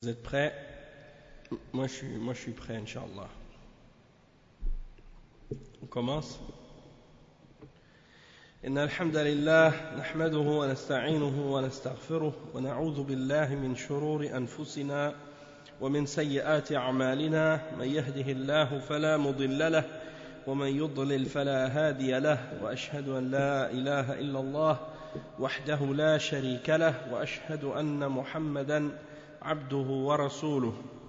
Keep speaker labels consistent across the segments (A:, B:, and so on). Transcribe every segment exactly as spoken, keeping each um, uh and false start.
A: Vous êtes prêts? Moi je suis, moi, je suis prêt, Inch'Allah. On commence. إن الحمد لله نحمده ونستعينه ونستغفره ونعوذ بالله من شرور أنفسنا ومن سيئات أعمالنا من يهده الله فلا مضل له ومن يضلل فلا هادي له وأشهد أن لا إله إلا الله وحده لا شريك له وأشهد أن محمدا عبده ورسوله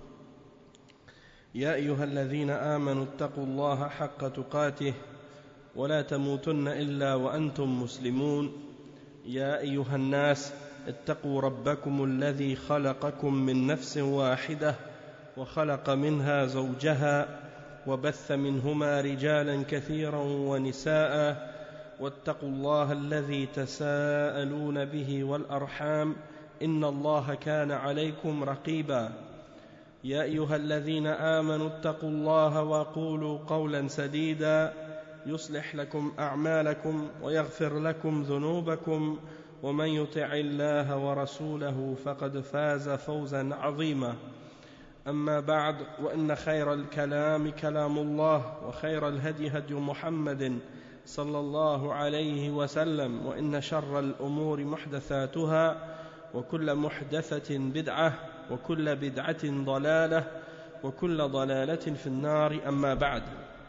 A: يا أيها الذين آمنوا اتقوا الله حق تقاته ولا تموتن إلا وأنتم مسلمون يا أيها الناس اتقوا ربكم الذي خلقكم من نفس واحدة وخلق منها زوجها وبث منهما رجالا كثيرا ونساء واتقوا الله الذي تساءلون به والأرحام إن الله كان عليكم رقيبا يا أيها الذين آمنوا اتقوا الله وقولوا قولا سديدا يصلح لكم أعمالكم ويغفر لكم ذنوبكم ومن يطع الله ورسوله فقد فاز فوزا عظيما أما بعد وإن خير الكلام كلام الله وخير الهدي هدي محمد صلى الله عليه وسلم وإن شر الأمور محدثاتها وكل محدثة بدعة وكل بدعة ضلالة وكل ضلالة في النار أما بعد.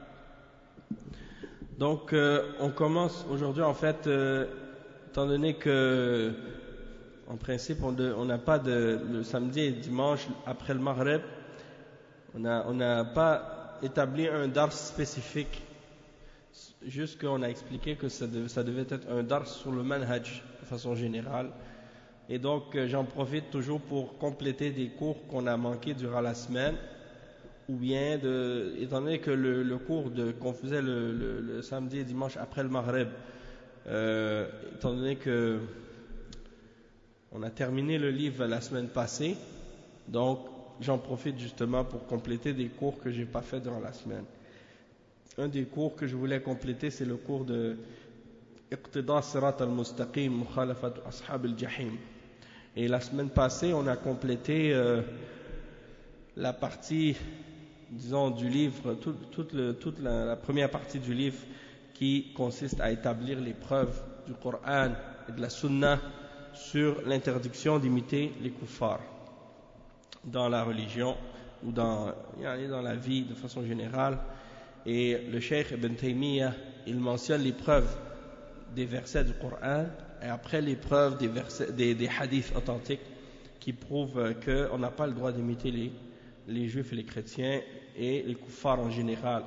A: Donc euh, on commence aujourd'hui en fait euh, étant donné que en principe on n'a pas de le samedi et dimanche après le Maghreb, on n'a on n'a pas établi un dars spécifique, juste qu'on a expliqué que ça devait, ça devait être un dars sur le manhaj de façon générale. Et donc euh, j'en profite toujours pour compléter des cours qu'on a manqués durant la semaine, ou bien de, étant donné que le, le cours de, qu'on faisait le, le, le samedi et dimanche après le Maghreb, euh, étant donné que on a terminé le livre la semaine passée, donc j'en profite justement pour compléter des cours que j'ai pas fait durant la semaine. Un des cours que je voulais compléter, c'est le cours de Iqtida Sirat al-Mustaqim Mukhalafat Ashab al-Jahim. Et la semaine passée, on a complété euh, la partie, disons, du livre, tout, toute, le, toute la, la première partie du livre qui consiste à établir les preuves du Coran et de la Sunna sur l'interdiction d'imiter les kuffars dans la religion ou dans, dans la vie de façon générale. Et le Cheikh Ibn Taymiyyah, il mentionne les preuves des versets du Coran et après les preuves des, versets, des, des hadiths authentiques qui prouvent qu'on n'a pas le droit d'imiter les, les juifs et les chrétiens et les kuffars en général.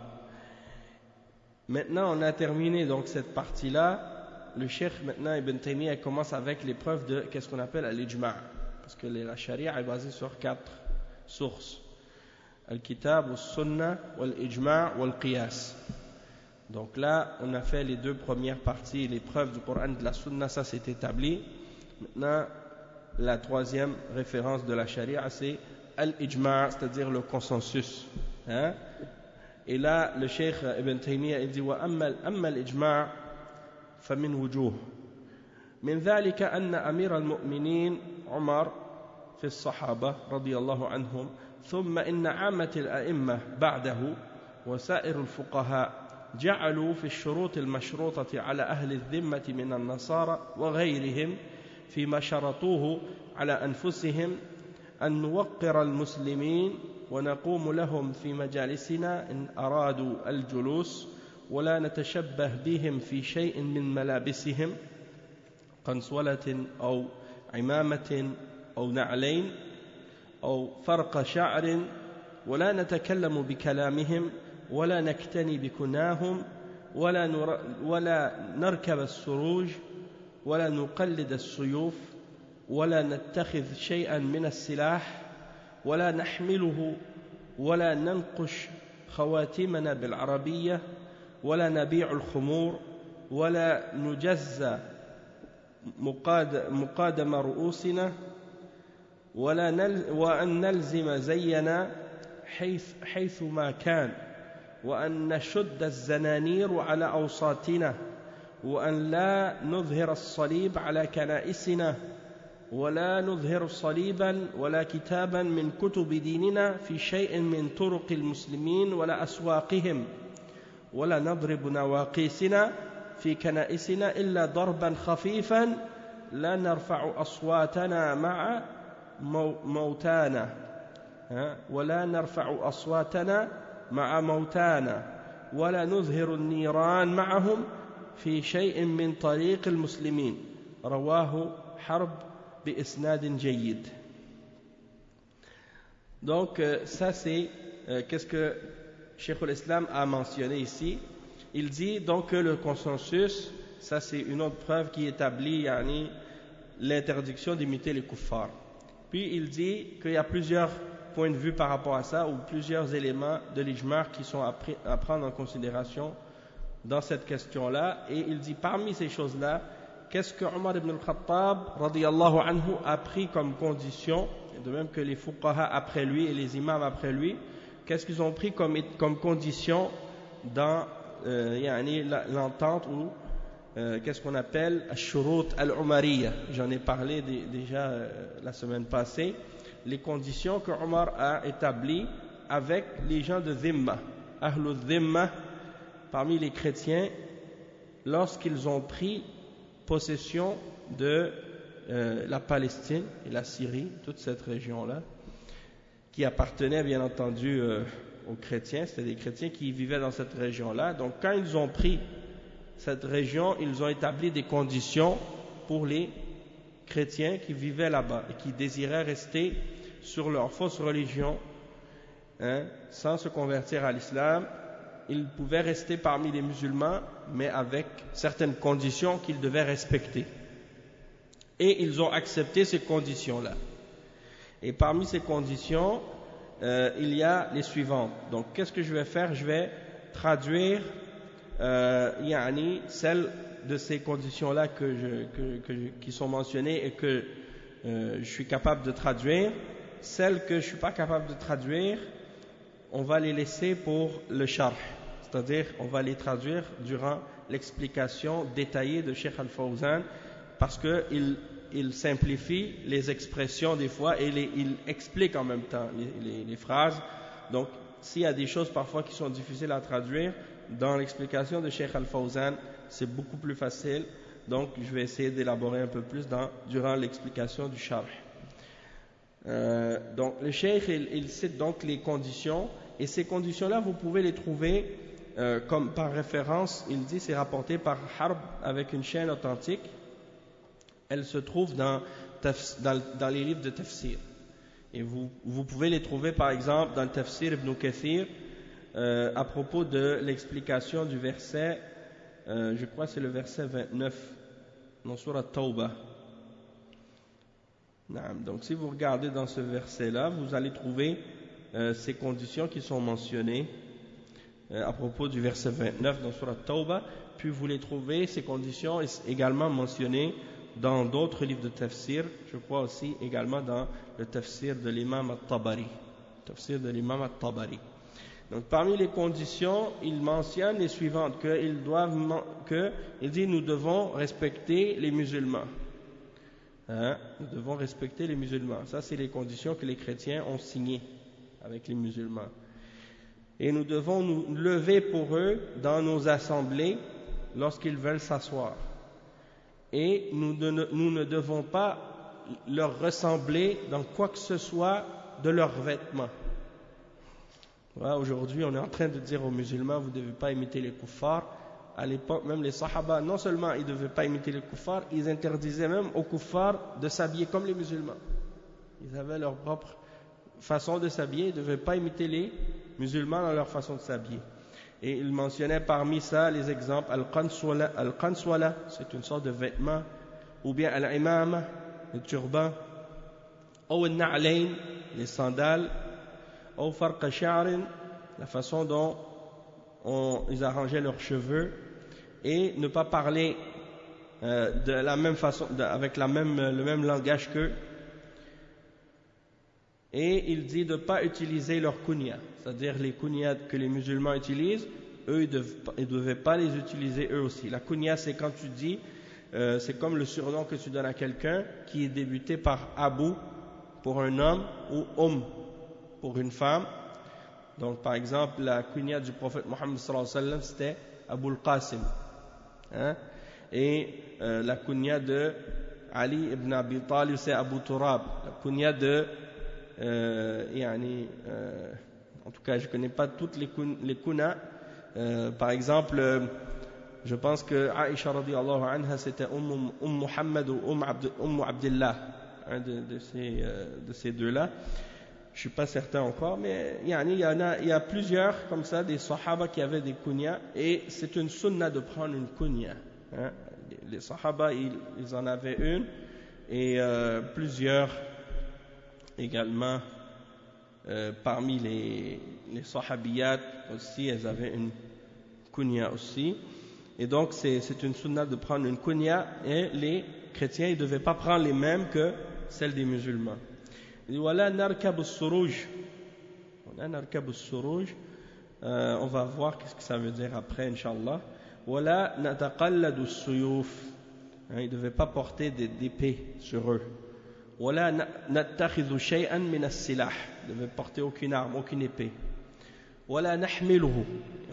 A: Maintenant on a terminé donc cette partie-là. Le Cheikh maintenant Ibn Taymiyyah commence avec les preuves de qu'est-ce qu'on appelle al-ijma', parce que la charia est basée sur quatre sources: al-kitab, al-sunnah, al-ijma' wal-qiyas. Donc là, on a fait les deux premières parties, les preuves du Coran et de la Sunna, ça c'est établi. Maintenant, la troisième référence de la charia, c'est al-ijma', c'est-à-dire le consensus. Hein? Et là, le Cheikh Ibn Taymiyyah, il dit wa amma al-ijma' fa min wujuh. من ذلك أن أمير المؤمنين عمر في الصحابة رضي الله عنهم ثم إن عامة الأئمة بعده وسائر الفقهاء جعلوا في الشروط المشروطة على أهل الذمة من النصارى وغيرهم فيما شرطوه على أنفسهم أن نوقر المسلمين ونقوم لهم في مجالسنا إن أرادوا الجلوس ولا نتشبه بهم في شيء من ملابسهم قنصولة أو عمامة أو نعلين أو فرق شعر ولا نتكلم بكلامهم ولا نكتني بكناهم ولا, نر... ولا نركب السروج ولا نقلد السيوف ولا نتخذ شيئا من السلاح ولا نحمله ولا ننقش خواتمنا بالعربية ولا نبيع الخمور ولا نجز مقاد... مقادم رؤوسنا ولا نل... وأن نلزم زينا حيث, حيث ما كان وأن نشد الزنانير على أوساطنا وأن لا نظهر الصليب على كنائسنا ولا نظهر صليبا ولا كتابا من كتب ديننا في شيء من طرق المسلمين ولا أسواقهم ولا نضرب نواقيسنا في كنائسنا إلا ضربا خفيفا لا نرفع أصواتنا مع موتانا ولا نرفع أصواتنا مع موتانا ولا نظهر النيران معهم في شيء من طريق المسلمين رواه حرب بإسناد جيد. Donc euh, ça c'est euh, qu'est-ce que Cheikh al-Islam a mentionné ici. Il dit donc que le consensus, ça c'est une autre preuve qui établit yani, l'interdiction d'imiter les kuffars. Puis il dit qu'il y a plusieurs points de vue par rapport à ça, ou plusieurs éléments de l'ijma' qui sont à, à prendre en considération dans cette question-là. Et il dit parmi ces choses-là, qu'est-ce que Omar ibn al-Khattab radiyallahu anhu a pris comme condition, de même que les fuqaha après lui et les imams après lui, qu'est-ce qu'ils ont pris comme, comme condition dans euh, yani, l'entente ou euh, qu'est-ce qu'on appelle al-shurut al-umariyya. J'en ai parlé d- déjà euh, la semaine passée. Les conditions que Omar a établies avec les gens de Dhimma, Ahlul Dhimma, parmi les chrétiens, lorsqu'ils ont pris possession de euh, la Palestine et la Syrie, toute cette région-là, qui appartenait bien entendu euh, aux chrétiens, c'était des chrétiens qui vivaient dans cette région-là. Donc quand ils ont pris cette région, ils ont établi des conditions pour les chrétiens qui vivaient là-bas et qui désiraient rester sur leur fausse religion, hein, sans se convertir à l'islam. Ils pouvaient rester parmi les musulmans, mais avec certaines conditions qu'ils devaient respecter. Et ils ont accepté ces conditions-là. Et parmi ces conditions, euh, il y a les suivantes. Donc, qu'est-ce que je vais faire? Je vais traduire euh, yani, celles de ces conditions-là que je, que, que je, qui sont mentionnées et que euh, je suis capable de traduire. Celles que je ne suis pas capable de traduire, on va les laisser pour le sharh. C'est-à-dire, on va les traduire durant l'explication détaillée de Cheikh Al-Fawzan, parce qu'il il simplifie les expressions des fois et les, il explique en même temps les, les, les phrases. Donc, s'il y a des choses parfois qui sont difficiles à traduire, dans l'explication de Cheikh Al-Fawzan, c'est beaucoup plus facile. Donc, je vais essayer d'élaborer un peu plus dans, durant l'explication du sharh. Euh, donc, le Cheikh, il, il cite donc les conditions, et ces conditions-là, vous pouvez les trouver euh, comme par référence. Il dit, c'est rapporté par Harb avec une chaîne authentique. Elle se trouve dans, dans, dans les livres de tafsir. Et vous, vous pouvez les trouver par exemple dans le tafsir Ibn Kathir euh, à propos de l'explication du verset, euh, je crois que c'est le verset vingt-neuf dans Surat Tawbah. Donc si vous regardez dans ce verset-là, vous allez trouver euh, ces conditions qui sont mentionnées euh, à propos du verset vingt-neuf dans Surat Tawbah. Puis vous les trouvez, ces conditions également mentionnées dans d'autres livres de tafsir, je crois aussi également dans le tafsir de l'imam al-Tabari. Tafsir de l'imam al-Tabari. Donc parmi les conditions, il mentionne les suivantes, qu'ils doivent, que, il dit nous devons respecter les musulmans. Hein? Nous devons respecter les musulmans. Ça c'est les conditions que les chrétiens ont signées avec les musulmans. Et nous devons nous lever pour eux dans nos assemblées lorsqu'ils veulent s'asseoir. Et nous ne, nous ne devons pas leur ressembler dans quoi que ce soit de leurs vêtements. Voilà, aujourd'hui, on est en train de dire aux musulmans, vous ne devez pas imiter les kuffars. À l'époque, même les sahaba, non seulement ils ne devaient pas imiter les kuffars, ils interdisaient même aux kuffars de s'habiller comme les musulmans. Ils avaient leur propre façon de s'habiller, ils ne devaient pas imiter les musulmans dans leur façon de s'habiller. Et il mentionnait parmi ça les exemples al-qanswala, al-qanswala, c'est une sorte de vêtement, ou bien al-imama, le turban, ou al-na'layn, les sandales, ou farqa sha'rin, la façon dont on, ils arrangeaient leurs cheveux, et ne pas parler euh, de la même façon, de, avec la même, le même langage qu'eux. Et il dit de ne pas utiliser leurs kunya, c'est-à-dire les kunyas que les musulmans utilisent, eux ils ne devaient pas les utiliser eux aussi. La kunya c'est quand tu dis euh, c'est comme le surnom que tu donnes à quelqu'un qui est débuté par Abu pour un homme ou Umm pour une femme. Donc par exemple la kunya du prophète Mohammed sallallahu alayhi wa sallam c'était Abu al-Qasim, hein? Et euh, la kunya de Ali ibn Abi Talib c'est Abu Turab. La kunya de euh, yani, euh, en tout cas je ne connais pas toutes les, kun, les kunas. Euh, par exemple euh, je pense que Aïcha radiyallahu anha c'était Umm, Umm Muhammad ou Umm, Abd, Umm Abdillah, un de, de ces, euh, de ces deux-là. Je ne suis pas certain encore, mais yani, il, y en a, il y a plusieurs comme ça, des sahaba qui avaient des kunyas, et c'est une sunna de prendre une kunya. Hein. Les sahaba, ils, ils en avaient une, et euh, plusieurs également, euh, parmi les, les sahabiyat aussi, elles avaient une kunya aussi. Et donc, c'est, c'est une sunna de prendre une kunya, et les chrétiens, ils ne devaient pas prendre les mêmes que celles des musulmans. Voilà, narkab as-suruj. Narkab as-suruj. On va voir qu'est-ce que ça veut dire après, Inch'Allah. Voilà, nataqallad as-suyuf. Ils ne devaient pas porter d'épée sur eux. Voilà, nattakhidhu shay'an min as-silah. Ils ne devaient porter aucune arme, aucune épée. Voilà, nahmiluhu. Ils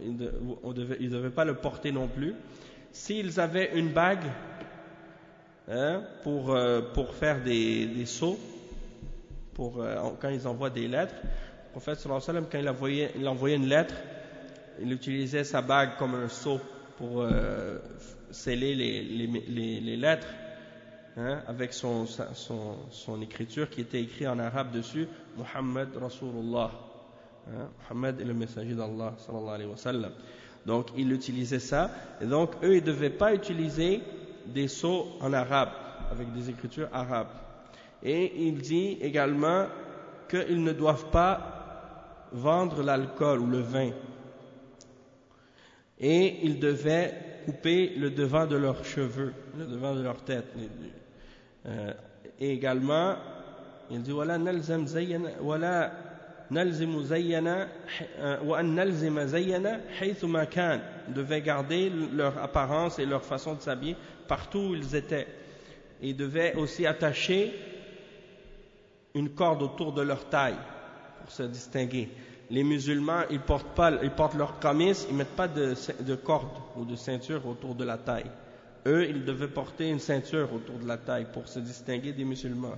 A: ne devaient pas le porter non plus. S'ils avaient une bague hein, pour, euh, pour faire des, des sceaux, pour, euh, quand ils envoient des lettres, le prophète sallallahu alayhi wa sallam, quand il envoyait, il envoyait une lettre, il utilisait sa bague comme un sceau pour euh, sceller les, les, les, les lettres hein, avec son, son, son écriture qui était écrite en arabe dessus, Muhammad Rasulullah, hein, Muhammad est le messager d'Allah sallallahu alayhi wa sallam. Donc il utilisait ça, et donc eux ils ne devaient pas utiliser des sceaux en arabe avec des écritures arabes. Et il dit également qu'ils ne doivent pas vendre l'alcool ou le vin. Et ils devaient couper le devant de leurs cheveux, le devant de leur tête. Euh, et également, il dit voilà nalzam zayyana wala nalzimu zayyana wa an nalzima zayyana haythu ma kan. Ils devaient garder leur apparence et leur façon de s'habiller partout où ils étaient. Et ils devaient aussi attacher une corde autour de leur taille pour se distinguer. Les musulmans, ils portent pas, ils portent leur kamis, ils mettent pas de, de corde ou de ceinture autour de la taille. Eux, ils devaient porter une ceinture autour de la taille pour se distinguer des musulmans.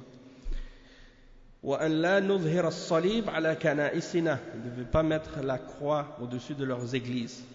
A: وَأَنْ لَا نُظْهِرَ الصَّلِيبَ عَلَى كَنَائِسِنَا. Ils ne devaient pas mettre la croix au-dessus de leurs églises.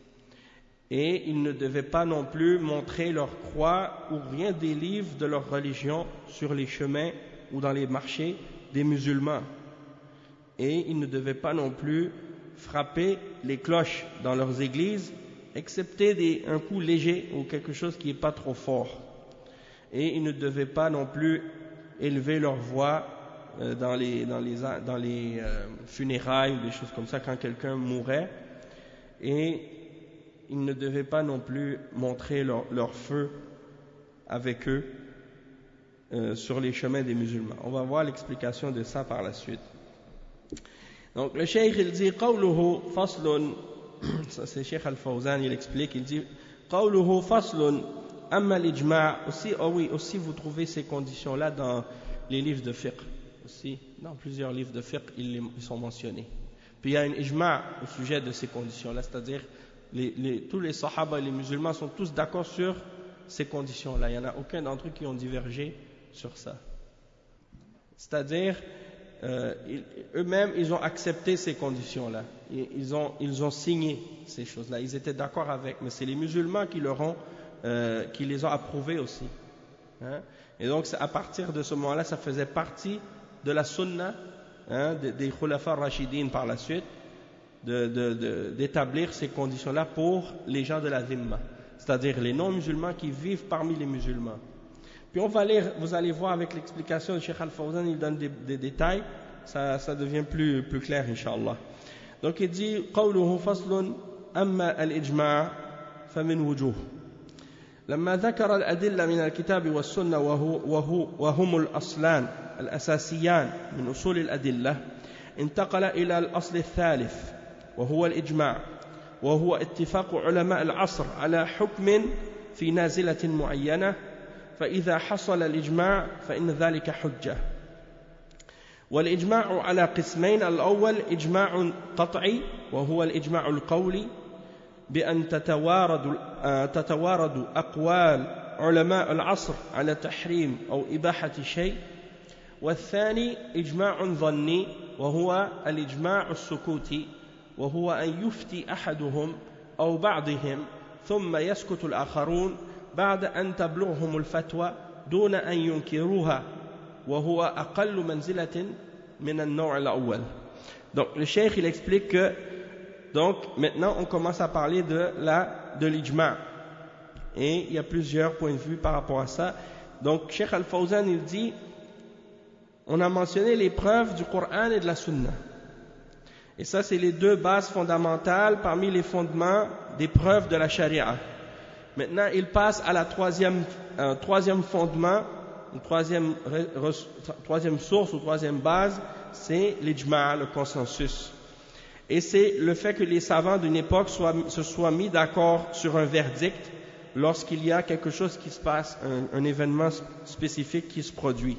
A: Et ils ne devaient pas non plus montrer leur croix ou rien des livres de leur religion sur les chemins ou dans les marchés des musulmans. Et ils ne devaient pas non plus frapper les cloches dans leurs églises, excepté des, un coup léger ou quelque chose qui n'est pas trop fort. Et ils ne devaient pas non plus élever leur voix euh, dans les, dans les, dans les euh, funérailles ou des choses comme ça quand quelqu'un mourait. Et ils ne devaient pas non plus montrer leur, leur feu avec eux Euh, sur les chemins des musulmans. On va voir l'explication de ça par la suite. Donc le cheikh il dit qawluhu faslun, ça c'est Cheikh Al-Fawzan, il explique, il dit qawluhu faslun amma al-ijma' aussi, oh oui, aussi vous trouvez ces conditions là dans les livres de fiqh aussi, dans plusieurs livres de fiqh ils, ils sont mentionnés. Puis il y a une ijma' au sujet de ces conditions là, c'est-à-dire les, les, tous les sahaba et les musulmans sont tous d'accord sur ces conditions là, il n'y en a aucun d'entre eux qui ont divergé sur ça. C'est-à-dire, euh, ils, eux-mêmes, ils ont accepté ces conditions-là. Ils ont, ils ont signé ces choses-là. Ils étaient d'accord avec, mais c'est les musulmans qui, leur ont, euh, qui les ont approuvés aussi. Hein? Et donc, à partir de ce moment-là, ça faisait partie de la sunna hein, des, des khulafa rashidin par la suite, de, de, de, d'établir ces conditions-là pour les gens de la dhimma, c'est-à-dire les non-musulmans qui vivent parmi les musulmans. Puis on va lire, vous allez voir avec l'explication de Cheikh Al-Fawzan, il donne des, des détails, ça, ça devient plus, plus clair, Inch'Allah. Donc il dit, قوله فصل أما الإجماع فمن وجوه. لما ذكر الأدلة من الكتاب والسنة وهو وهو وهم الأصلان الأساسيان من أصول الأدلة، انتقل إلى الأصل الثالث وهو الإجماع، وهو اتفاق علماء العصر على حكم في نازلة معينة فإذا حصل الإجماع فإن ذلك حجة. والإجماع على قسمين: الأول إجماع قطعي وهو الإجماع القولي بأن تتوارد تتوارد أقوال علماء العصر على تحريم أو إباحة شيء. والثاني إجماع ظني وهو الإجماع السكوتي وهو أن يفتي أحدهم أو بعضهم ثم يسكت الآخرون بعد أن تبلغهم الفتوى دون أن ينكروها وهو أقل منزلة من النوع الأول. Donc le cheikh il explique que donc maintenant on commence à parler de la de l'ijma' et il y a plusieurs points de vue par rapport à ça. Donc Cheikh Al-Fawzan il dit, on a mentionné les preuves du Coran et de la Sunna. Et ça, c'est les deux bases fondamentales parmi les fondements des preuves de la Sharia. Maintenant, il passe à la troisième, euh, troisième fondement, une troisième, re, troisième source ou troisième base, c'est l'ijma', le consensus. Et c'est le fait que les savants d'une époque soient, se soient mis d'accord sur un verdict lorsqu'il y a quelque chose qui se passe, un, un événement spécifique qui se produit.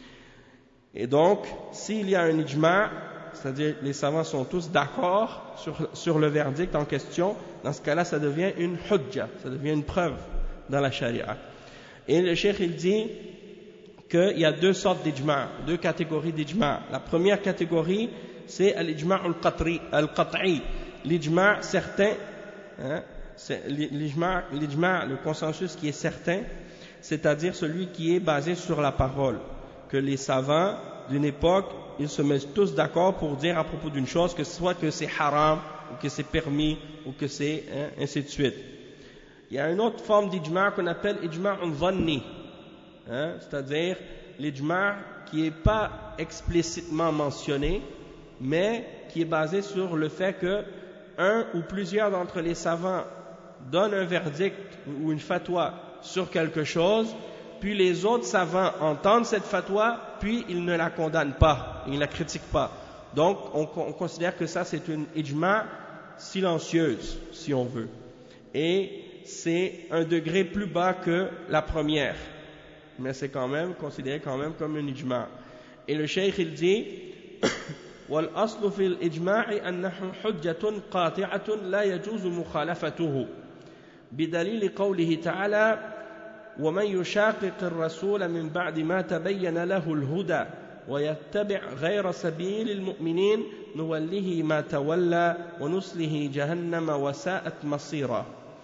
A: Et donc, s'il y a un ijma', c'est-à-dire les savants sont tous d'accord sur, sur le verdict en question, dans ce cas-là, ça devient une hujja, ça devient une preuve dans la sharia. Et le cheikh il dit qu'il y a deux sortes d'ijma', deux catégories d'ijma'. La première catégorie, c'est l'ijma' al-qat'i, l'ijma' certain, hein, c'est l'ijma', l'ijma', le consensus qui est certain, c'est-à-dire celui qui est basé sur la parole, que les savants d'une époque, ils se mettent tous d'accord pour dire à propos d'une chose que soit que c'est haram, ou que c'est permis, ou que c'est hein, ainsi de suite. Il y a une autre forme d'ijma' qu'on appelle ijma' dhanni, hein, c'est-à-dire l'ijma' qui n'est pas explicitement mentionné, mais qui est basé sur le fait que un ou plusieurs d'entre les savants donnent un verdict ou une fatwa sur quelque chose, puis les autres savants entendent cette fatwa, puis ils ne la condamnent pas, ils ne la critiquent pas. Donc, on, on considère que ça, c'est une ijma' silencieuse, si on veut. Et c'est un degré plus bas que la première. Mais c'est quand même considéré quand même comme une ijma'. Et le cheikh, il dit وَالْأَصْلُ فِي الْإِجْمَاعِ أَنَّهُ حُجَّةٌ قَاطِعَةٌ لَا يَجُوزُ مُخَالَفَتُهُ بِدَلِيلِ قَوْلِهِ تَعَالَى ومن يشاقق الرسول من بعد ما تبين له الهدى ويتبع غير سبيل المؤمنين نوله ما تولى ونصله جهنم وساءت مصيرا.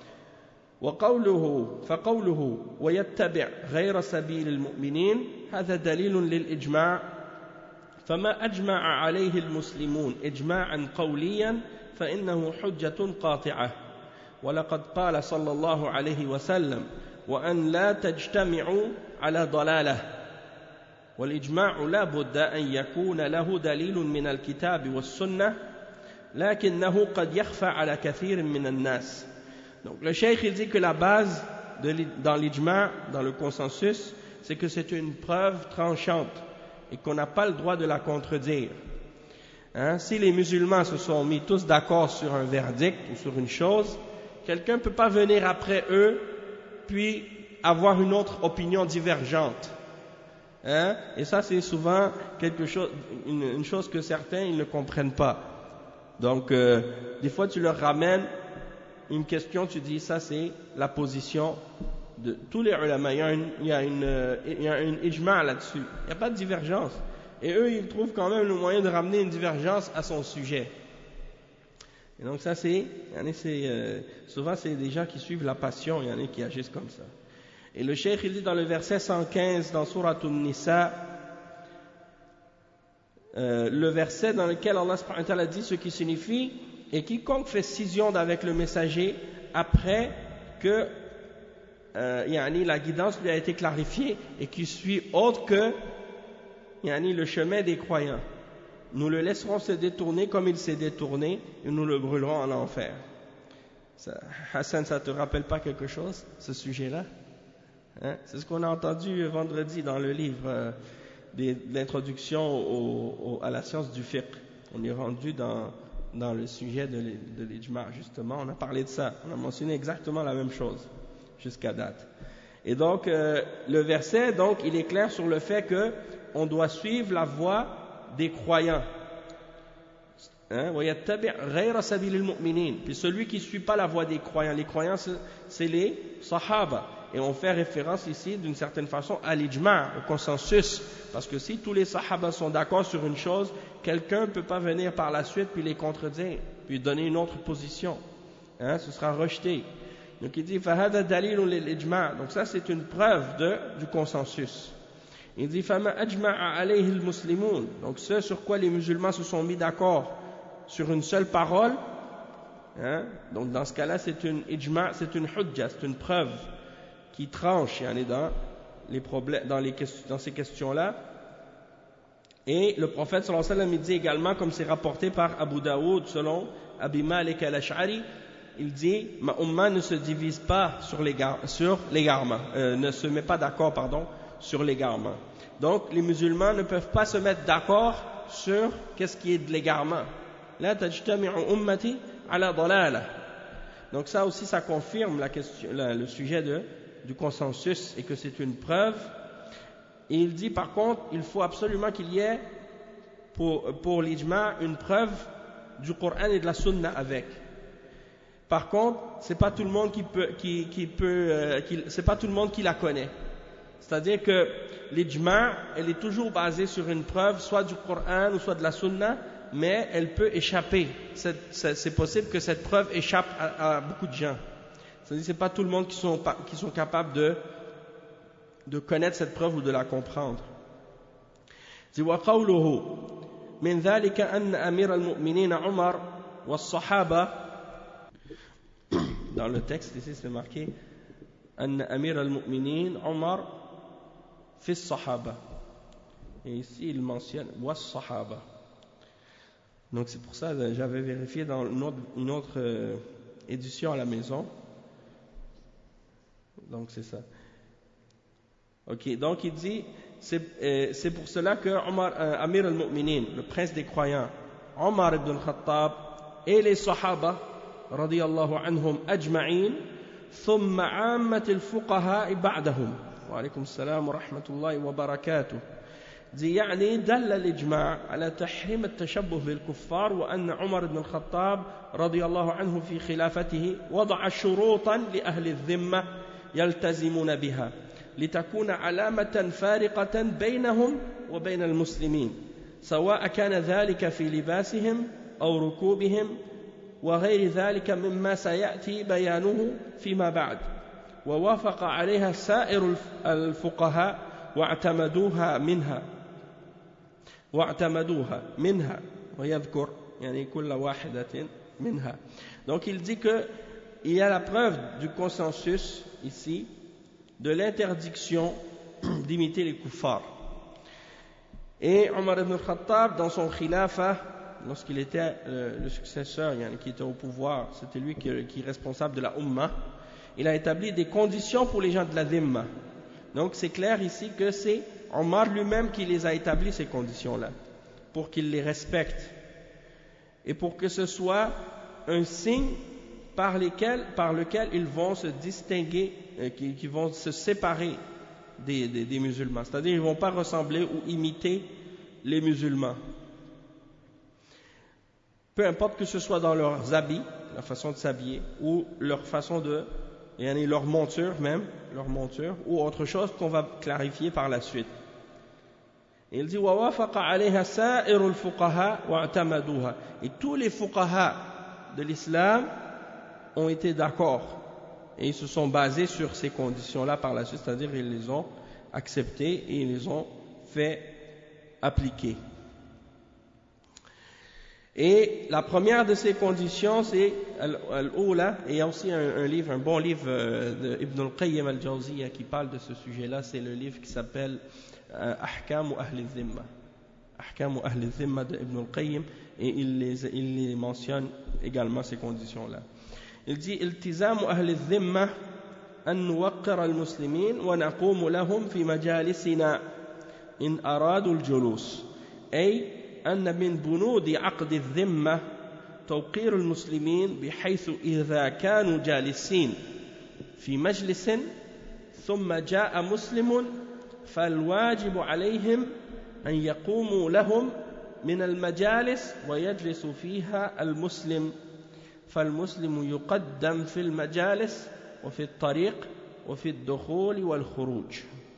A: وقوله فقوله ويتبع غير سبيل المؤمنين هذا دليل للإجماع، فما أجمع عليه المسلمون إجماعا قوليا فإنه حجة قاطعة. ولقد قال صلى الله عليه وسلم وأن لا تجتمعوا على ضلالة، والإجماع لا بد أن يكون له دليل من الكتاب والسنة لكنه قد يخفى على كثير من الناس. Donc le cheikh il dit que la base de, dans l'ijma', dans le consensus, c'est que c'est une preuve tranchante et qu'on n'a pas le droit de la contredire. Hein? Si les musulmans se sont mis tous d'accord sur un verdict ou sur une chose, quelqu'un ne peut pas venir après eux puis avoir une autre opinion divergente. Hein? Et ça, c'est souvent quelque chose, une, une chose que certains ils ne comprennent pas. Donc, euh, des fois, tu leur ramènes une question, tu dis, ça, c'est la position de tous les ulama. Il y a une, il y a une, il y a une ijma' là-dessus. Il n'y a pas de divergence. Et eux, ils trouvent quand même le moyen de ramener une divergence à son sujet. Et donc ça c'est, c'est euh, souvent c'est des gens qui suivent la passion, il y en a qui agissent comme ça. Et le cheikh il dit dans le verset cent quinze dans Surat An-Nisa, euh, le verset dans lequel Allah subhanahu wa ta'ala dit ce qui signifie et quiconque fait scission avec le messager après que euh, yani, la guidance lui a été clarifiée et qui suit autre que yani, le chemin des croyants, nous le laisserons se détourner comme il s'est détourné et nous le brûlerons en enfer. Ça, Hassan, ça te rappelle pas quelque chose, ce sujet-là? Hein? C'est ce qu'on a entendu vendredi dans le livre euh, de l'introduction au, au, à la science du fiqh. On est rendu dans, dans le sujet de l'ijma', justement. On a parlé de ça. On a mentionné exactement la même chose. jusqu'à date. Et donc, euh, le verset, donc, il est clair sur le fait que on doit suivre la voie des croyants. Hein? Puis celui qui ne suit pas la voie des croyants, les croyants, c'est les sahaba. Et on fait référence ici, d'une certaine façon, à l'ijma', au consensus. Parce que si tous les sahaba sont d'accord sur une chose, quelqu'un ne peut pas venir par la suite puis les contredire, puis donner une autre position. Hein? Ce sera rejeté. Donc il dit فَهَذَا دَلِيلٌ لِلْإِجْمَاعِ. Donc ça c'est une preuve de, du consensus. Il dit فَمَا أَجْمَعَ عَلَيْهِ الْمُسْلِمُونَ. Donc ce sur quoi les musulmans se sont mis d'accord sur une seule parole, hein? Donc dans ce cas-là c'est une ijma', c'est une hujja, c'est une preuve qui tranche yani, dans, les problèmes, dans, les, dans ces questions-là. Et le prophète sallallahu alayhi wa sallam il dit également, comme c'est rapporté par Abu Daoud selon Abi Malik al-Ash'ari, il dit ma umma ne se divise pas sur l'égarement, euh, ne se met pas d'accord pardon sur l'égarement. Donc les musulmans ne peuvent pas se mettre d'accord sur qu'est-ce qui est de l'égarement. La tajtami'u ummati ala dalala. Donc ça aussi ça confirme la question, la, le sujet de, du consensus et que c'est une preuve. Et il dit par contre il faut absolument qu'il y ait pour, pour l'ijma' une preuve du Coran et de la Sunna avec. Par contre, c'est pas tout le monde qui peut, qui, qui peut, euh, qui, c'est pas tout le monde qui la connaît. C'est-à-dire que l'ijma', elle est toujours basée sur une preuve, soit du Coran ou soit de la Sunna, mais elle peut échapper. C'est, c'est, c'est possible que cette preuve échappe à, à beaucoup de gens. C'est-à-dire que c'est pas tout le monde qui sont, qui sont capables de, de connaître cette preuve ou de la comprendre. وقوله من ذلك أن أمير المؤمنين عمر والصحابة. Dans le texte ici c'est marqué أن أمير المؤمنين عمر في الصحابة. Et ici il mentionne والصحابة. Donc c'est pour ça que j'avais vérifié dans une autre, une autre euh, édition à la maison. Donc c'est ça. Ok, donc il dit c'est, euh, c'est pour cela que Omar, euh, Amir al-Mu'minin, le prince des croyants, Omar ibn al-Khattab et les Sahaba رضي الله عنهم أجمعين ثم عامة الفقهاء بعدهم وعليكم السلام ورحمة الله وبركاته. دي يعني دل الإجماع على تحريم التشبه بالكفار وأن عمر بن الخطاب رضي الله عنه في خلافته وضع شروطا لأهل الذمة يلتزمون بها لتكون علامة فارقة بينهم وبين المسلمين سواء كان ذلك في لباسهم أو ركوبهم وغير ذلك مما سيأتي بيانه فيما بعد. ووافق عليها سائر الفقهاء واعتمدوها منها واعتمدوها منها ويذكر يعني كل واحدة منها. Donc il dit que il y a la preuve du consensus ici de l'interdiction d'imiter les kuffars. Et Omar ibn al-Khattab dans son khilafa, lorsqu'il était le, le successeur yani, qui était au pouvoir, c'était lui qui, qui est responsable de la Ummah, il a établi des conditions pour les gens de la Dhimma. Donc c'est clair ici que c'est Omar lui-même qui les a établi ces conditions-là, pour qu'ils les respectent et pour que ce soit un signe par, lesquels, par lequel ils vont se distinguer, euh, qui, qui vont se séparer des, des, des musulmans. C'est-à-dire qu'ils ne vont pas ressembler ou imiter les musulmans. Peu importe que ce soit dans leurs habits, la façon de s'habiller, ou leur façon de, yani leur monture même, leur monture, ou autre chose qu'on va clarifier par la suite. Et il dit وَوَافَقَ عَلَيْهَا سَائِرُ الْفُقَهَاء وَاعْتَمَدُوهَا. Et tous les fuqaha de l'islam ont été d'accord et ils se sont basés sur ces conditions-là par la suite, c'est-à-dire ils les ont acceptées et ils les ont fait appliquer. Et la première de ces conditions, c'est Al-Oula, et il y a aussi un, un livre, un bon livre de Ibn al-Qayyim al-Jawziyya qui parle de ce sujet-là, c'est le livre qui s'appelle euh, Ahkam Ahl al-Dhimma. Ahkam Ahl al-Dhimma de Ibn al-Qayyim, et il les, il les mentionne également ces conditions-là. Il dit Iltizam Ahl al-Dhimma an nuwaqqir al-muslimin wa naqum lahum fi majalisina in aradu al-julus. Ay أن من بنود عقد الذمة توقير المسلمين بحيث إذا كانوا جالسين في مجلس ثم جاء مسلم فالواجب عليهم أن يقوموا لهم من المجالس ويجلس فيها المسلم فالمسلم يقدم في المجالس وفي الطريق وفي الدخول والخروج.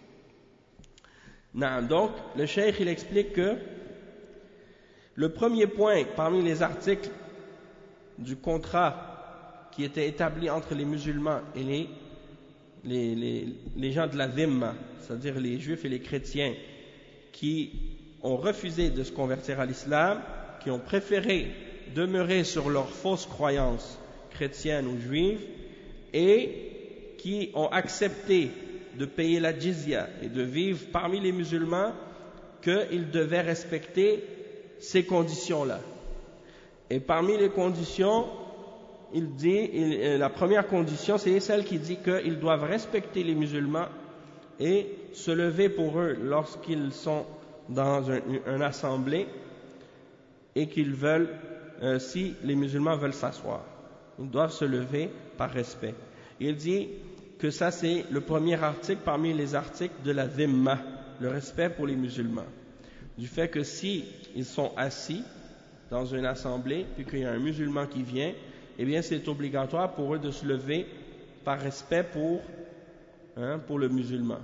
A: نعم, donc le cheikh il explique que le premier point parmi les articles du contrat qui était établi entre les musulmans et les, les, les, les gens de la dhimma, c'est-à-dire les juifs et les chrétiens qui ont refusé de se convertir à l'islam, qui ont préféré demeurer sur leurs fausses croyances chrétiennes ou juives et qui ont accepté de payer la jizya et de vivre parmi les musulmans, qu'ils devaient respecter ces conditions-là. Et parmi les conditions, il dit, il, la première condition, c'est celle qui dit qu'ils doivent respecter les musulmans et se lever pour eux lorsqu'ils sont dans un, une assemblée et qu'ils veulent, euh, si les musulmans veulent s'asseoir, ils doivent se lever par respect. Il dit que ça c'est le premier article parmi les articles de la dhimma, le respect pour les musulmans, du fait que si ils sont assis dans une assemblée puis qu'il y a un musulman qui vient, eh bien c'est obligatoire pour eux de se lever par respect pour, hein, pour le musulman.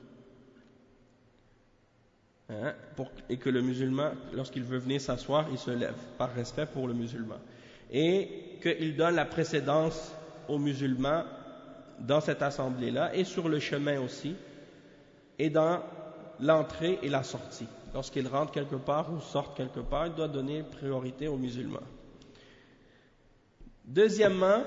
A: Hein, pour, et que le musulman, lorsqu'il veut venir s'asseoir, il se lève par respect pour le musulman. Et qu'il donne la précédence aux musulmans dans cette assemblée-là et sur le chemin aussi, et dans l'entrée et la sortie. Lorsqu'il rentre quelque part ou sort quelque part, il doit donner priorité aux musulmans. Deuxièmement,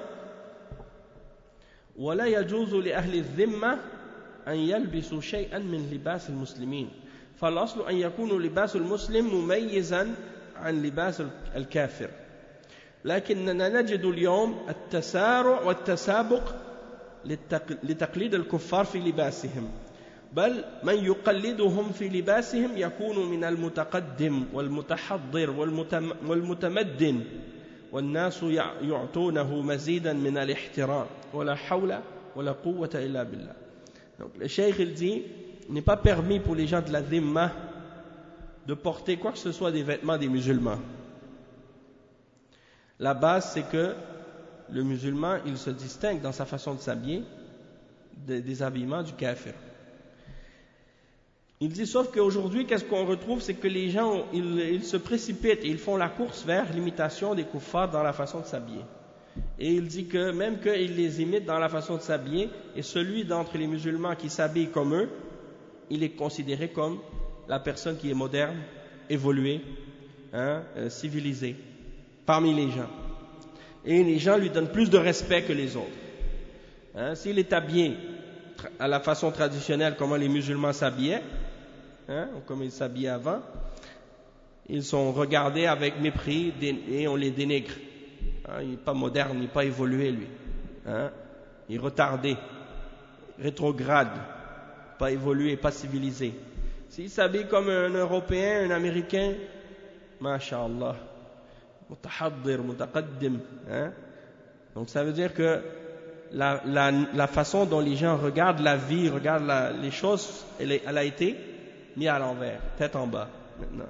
A: ولا يجوز لأهل الذمة أن يلبسوا شيئا من لباس المسلمين فالأصل أن يكون لباس المسلم مميزا عن لباس الكافر لكننا نجد اليوم التسارع والتسابق لتقليد الكفار في لباسهم بل من يقلدهم في لباسهم يكون من المتقدم والمتحضر والمتمدن والناس يعطونه مزيدا من الاحترام ولا حول ولا قوة إلا بالله. Donc le cheikh il dit, il n'est pas permis pour les gens de la dhimma de porter quoi que ce soit des vêtements des musulmans. La base c'est que le musulman il se distingue dans sa façon de s'habiller des, des habillements du kafir. Il dit sauf qu'aujourd'hui qu'est-ce qu'on retrouve, c'est que les gens ils, ils se précipitent et ils font la course vers l'imitation des kuffars dans la façon de s'habiller. Et il dit que même qu'ils les imitent dans la façon de s'habiller, et celui d'entre les musulmans qui s'habille comme eux, il est considéré comme la personne qui est moderne, évoluée, hein, euh, civilisée, parmi les gens. Et les gens lui donnent plus de respect que les autres. Hein, s'il est habillé à la façon traditionnelle, comment les musulmans s'habillaient, hein, comme ils s'habillaient avant, ils sont regardés avec mépris et on les dénigre. Hein, il n'est pas moderne, il n'est pas évolué lui. Hein, il est retardé, rétrograde, pas évolué, pas civilisé. S'il s'habille comme un Européen, un Américain, masha'Allah, mutahaddir, mutaqaddim. Hein, donc ça veut dire que la, la, la façon dont les gens regardent la vie, regardent la, les choses, elle, est, elle a été mise à l'envers, tête en bas maintenant.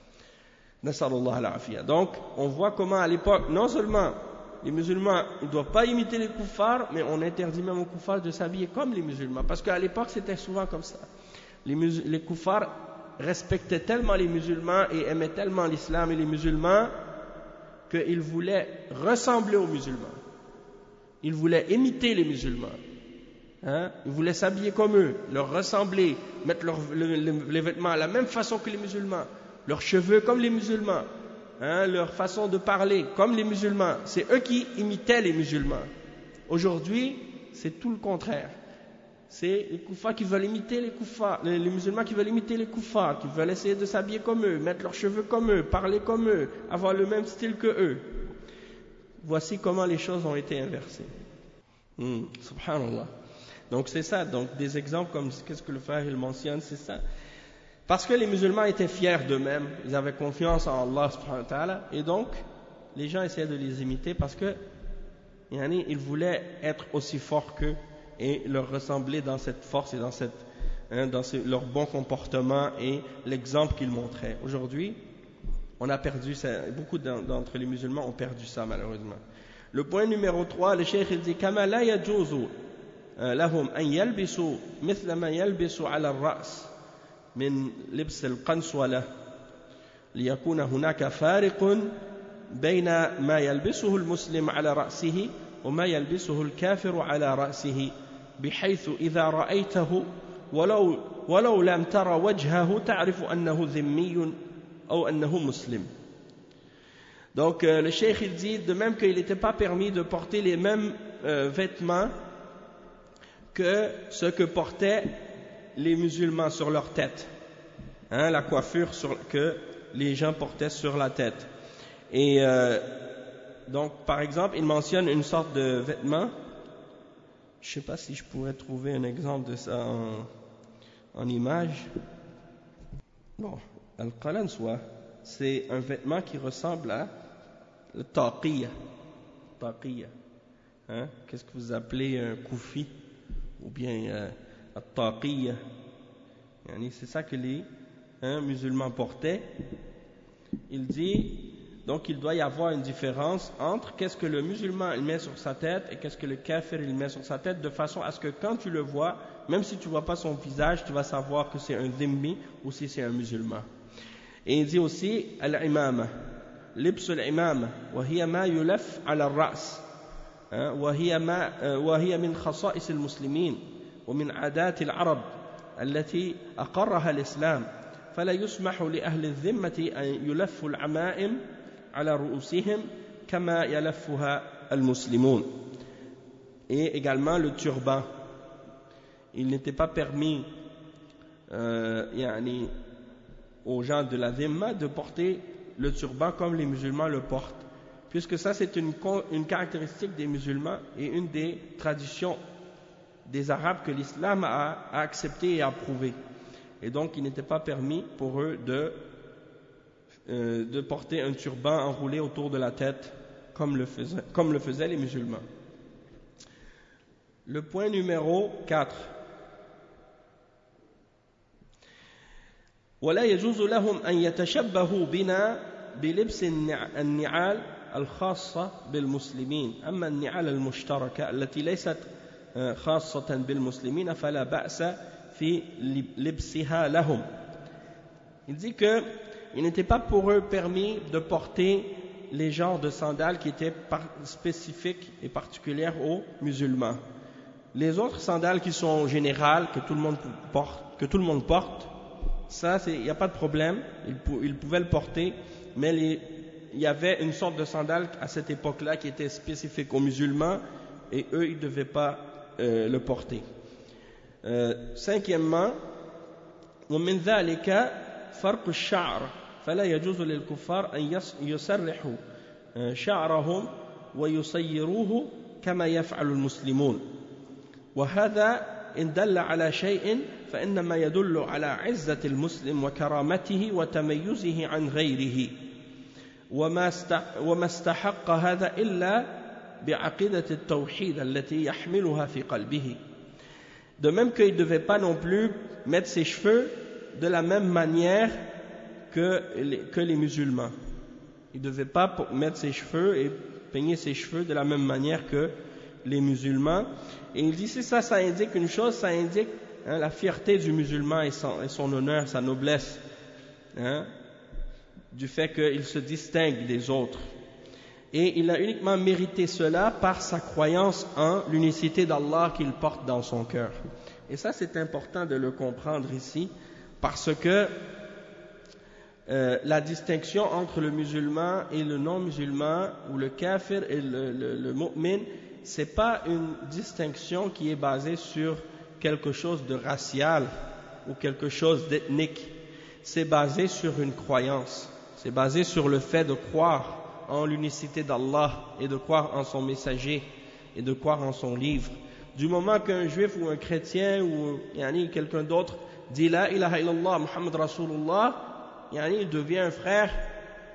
A: Donc, on voit comment à l'époque, non seulement les musulmans ne doivent pas imiter les kuffars, mais on interdit même aux kuffars de s'habiller comme les musulmans. Parce qu'à l'époque, c'était souvent comme ça. Les, mus- les kuffars respectaient tellement les musulmans et aimaient tellement l'islam et les musulmans qu'ils voulaient ressembler aux musulmans. Ils voulaient imiter les musulmans. Hein? Ils voulaient s'habiller comme eux, leur ressembler, mettre leur, le, le, les vêtements à la même façon que les musulmans. Leurs cheveux comme les musulmans, hein, leur façon de parler comme les musulmans. C'est eux qui imitaient les musulmans. Aujourd'hui, c'est tout le contraire. C'est les kuffars qui veulent imiter les kuffars, les, les musulmans qui veulent imiter les kuffars, qui veulent essayer de s'habiller comme eux, mettre leurs cheveux comme eux, parler comme eux, avoir le même style que eux. Voici comment les choses ont été inversées. Hmm, subhanallah. Donc c'est ça, donc des exemples comme qu'est-ce que le frère il mentionne, c'est ça. Parce que les musulmans étaient fiers d'eux-mêmes, ils avaient confiance en Allah subhanahu wa ta'ala, et donc les gens essayaient de les imiter parce que yani, ils voulaient être aussi forts qu'eux et leur ressembler dans cette force et dans, cette, hein, dans ce, leur bon comportement et l'exemple qu'ils montraient. Aujourd'hui, on a perdu ça, beaucoup d'entre les musulmans ont perdu ça malheureusement. Le point numéro trois, le cheikh il dit كما لا يجوز لهم أن يلبسوا مثل ما يلبسوا على الرأس من لبس القنصلة ليكون هناك فارق بين ما يلبسه المسلم على رأسه وما يلبسه الكافر على رأسه بحيث إذا رأيته ولو ولو لم ترى وجهه تعرف أنه ذمي أو أنه مسلم. Donc euh, le cheikh il dit de même qu'il n'était pas permis de porter les mêmes euh, vêtements que ce que portaient les musulmans sur leur tête, hein, la coiffure sur, que les gens portaient sur la tête. Et euh, donc par exemple il mentionne une sorte de vêtement, je ne sais pas si je pourrais trouver un exemple de ça en, en image. Bon, al-qalansoua, c'est un vêtement qui ressemble à le taqiyya. Taqiyya. Hein? Qu'est-ce que vous appelez un koufi ou bien euh, al-taqiyya? C'est ça que les hein, musulmans portaient. Il dit, donc il doit y avoir une différence entre qu'est-ce que le musulman il met sur sa tête et qu'est-ce que le kafir il met sur sa tête, de façon à ce que quand tu le vois, même si tu ne vois pas son visage, tu vas savoir que c'est un dhimmi ou si c'est un musulman. Et il dit aussi al-imama, libs al-imama, wa hiya ma yulaf ala al-ra's, wa hiya ma wa hiya min khasa'is al-muslimin wa min adat al-arab التي أقرها الإسلام فلا يسمح لأهل الذمة أن يلفوا العمائم على رؤوسهم كما يلفها المسلمون. Et également le turban, il n'était pas permis euh, yani, aux gens de la dhimma de porter le turban comme les musulmans le portent, puisque ça c'est une, une caractéristique des musulmans et une des traditions des Arabes que l'islam a, a accepté et approuvé. Et donc il n'était pas permis pour eux de, euh, de porter un turban enroulé autour de la tête comme le faisaient, comme le faisaient les musulmans. Le point numéro quatre. ولا يجوز لهم أن يتشبهوا بنا بلبس النعال الخاصة بالمسلمين أما النعال المشتركة التي ليست خاصة بالمسلمين فلا بأس في لبسها لهم. Il dit que il n'était pas pour eux permis de porter les genres de sandales qui étaient spécifiques et particulières aux musulmans. Les autres sandales qui sont générales, que tout le monde porte, que tout le monde porte, ça, il n'y a pas de problème, ils, pou, ils pouvaient le porter, mais les, il y avait une sorte de sandale à cette époque-là qui était spécifique aux musulmans et eux, ils ne devaient pas euh, le porter. Euh, cinquièmement, ومن ذلك فرق الشعر فلا يجوز للكفار أن يسرحوا شعرهم ويصيروه كما يفعل المسلمون وهذا إن دل على شيء فإنما يدل على عزة المسلم وكرامته وتميزه عن غيره وما استحق هذا إلا بعقيدة التوحيد التي يحملها في قلبه. De même qu'il ne devait pas non plus mettre ses cheveux de la même manière que les, que les musulmans. Il ne devait pas mettre ses cheveux et peigner ses cheveux de la même manière que les musulmans. Et il dit, si ça, ça indique une chose, ça indique hein, la fierté du musulman et son, et son honneur, sa noblesse, hein, du fait qu'il se distingue des autres. Et il a uniquement mérité cela par sa croyance en l'unicité d'Allah qu'il porte dans son cœur. Et ça, c'est important de le comprendre ici, parce que euh, la distinction entre le musulman et le non-musulman, ou le kafir et le, le, le mu'min, ce n'est pas une distinction qui est basée sur quelque chose de racial ou quelque chose d'ethnique. C'est basé sur une croyance. C'est basé sur le fait de croire en l'unicité d'Allah et de croire en son messager et de croire en son livre. Du moment qu'un juif ou un chrétien ou yani, quelqu'un d'autre dit La ilaha illallah Muhammad Rasulullah, yani, il devient un frère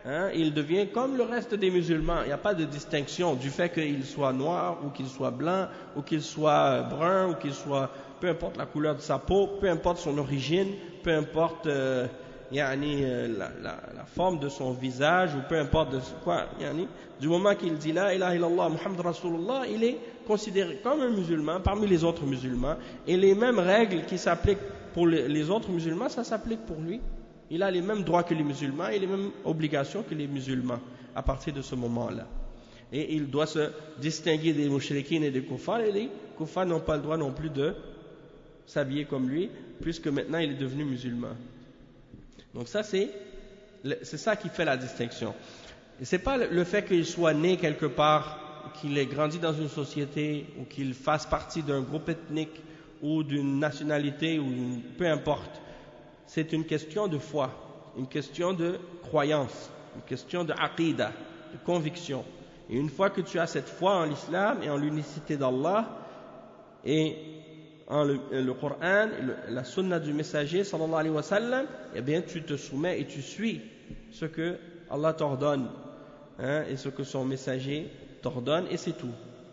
A: hein, il devient comme le reste des musulmans. Il n'y a pas de distinction du fait qu'il soit noir ou qu'il soit blanc ou qu'il soit brun ou qu'il soit, peu importe la couleur de sa peau, peu importe son origine, peu importe euh, yani, euh, la, la, la forme de son visage ou peu importe de quoi, yani, du moment qu'il dit la ilaha illallah Muhammad Rasulullah, il est considéré comme un musulman parmi les autres musulmans, et les mêmes règles qui s'appliquent pour les, les autres musulmans, ça s'applique pour lui. Il a les mêmes droits que les musulmans et les mêmes obligations que les musulmans à partir de ce moment-là. Et il doit se distinguer des mouchriquines et des kuffars, et les kuffars n'ont pas le droit non plus de s'habiller comme lui, puisque maintenant il est devenu musulman. Donc ça, c'est, c'est ça qui fait la distinction. Et c'est pas le fait qu'il soit né quelque part, qu'il ait grandi dans une société, ou qu'il fasse partie d'un groupe ethnique, ou d'une nationalité, ou une, peu importe. C'est une question de foi, une question de croyance, une question de aqidah, de conviction. Et une fois que tu as cette foi en l'islam et en l'unicité d'Allah, et en le, le Coran, le, la sunna du messager sallallahu alayhi wa sallam, eh bien tu te soumets et tu suis ce que Allah t'ordonne, hein, et ce que son messager t'ordonne, et c'est tout.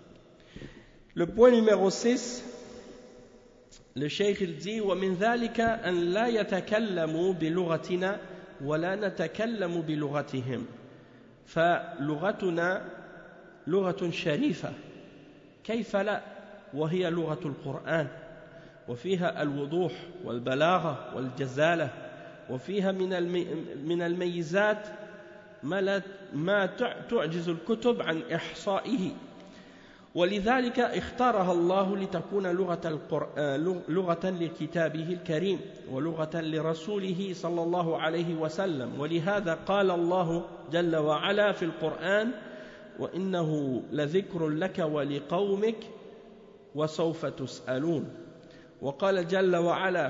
A: Le point numéro six, le cheikh il dit ومن ذلك أن لا يتكلموا بلغتنا ولا نتكلم بلغتهم فلغتنا لغة شريفة كيف لا وهي لغة القرآن وفيها الوضوح والبلاغة والجزالة وفيها من من الميزات ما ما تعجز الكتب عن إحصائه ولذلك اختارها الله لتكون لغة القرآن لغة لكتابه الكريم ولغة لرسوله صلى الله عليه وسلم ولهذا قال الله جل وعلا في القرآن وإنه لذكر لك ولقومك وسوف تسألون وقال جل وعلا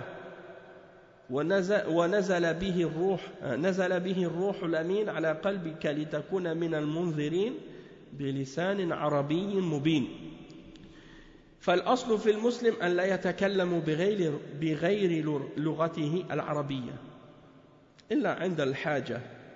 A: ونزل, ونزل به الروح نزل به الروح الأمين على قلبك لتكون من المنذرين بلسان عربي مبين فالأصل في المسلم أن لا يتكلم بغير, بغير لغته العربية إلا عند الحاجة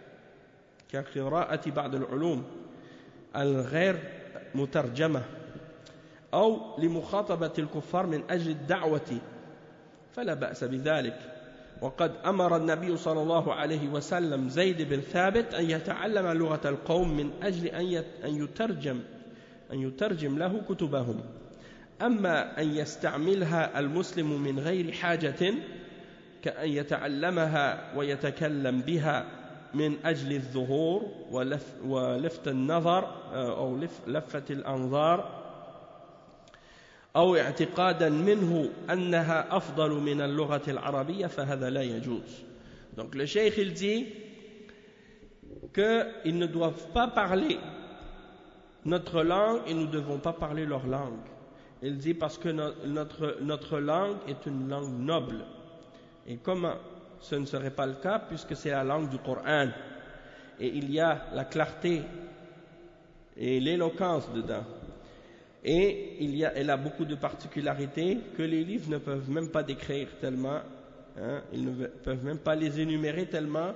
A: كقراءة بعض العلوم الغير مترجمة أو لمخاطبة الكفار من أجل الدعوة فلا بأس بذلك وقد أمر النبي صلى الله عليه وسلم زيد بن ثابت أن يتعلم لغة القوم من أجل أن يترجم أن يترجم له كتبهم أما أن يستعملها المسلم من غير حاجة كأن يتعلمها ويتكلم بها من أجل الظهور ولف ولفت النظر أو لفة الأنظار أو اعتقادا منه أنها أفضل من اللغة العربية فهذا لا يجوز. Donc le cheikh il dit qu'ils ne doivent pas parler notre langue et nous ne devons pas parler leur langue. Il dit parce que notre, notre langue est une langue noble. Et comment ce ne serait pas le cas puisque c'est la langue du Coran et il y a la clarté et l'éloquence dedans. Et il y a, elle a beaucoup de particularités que les livres ne peuvent même pas décrire tellement, hein, ils ne peuvent même pas les énumérer tellement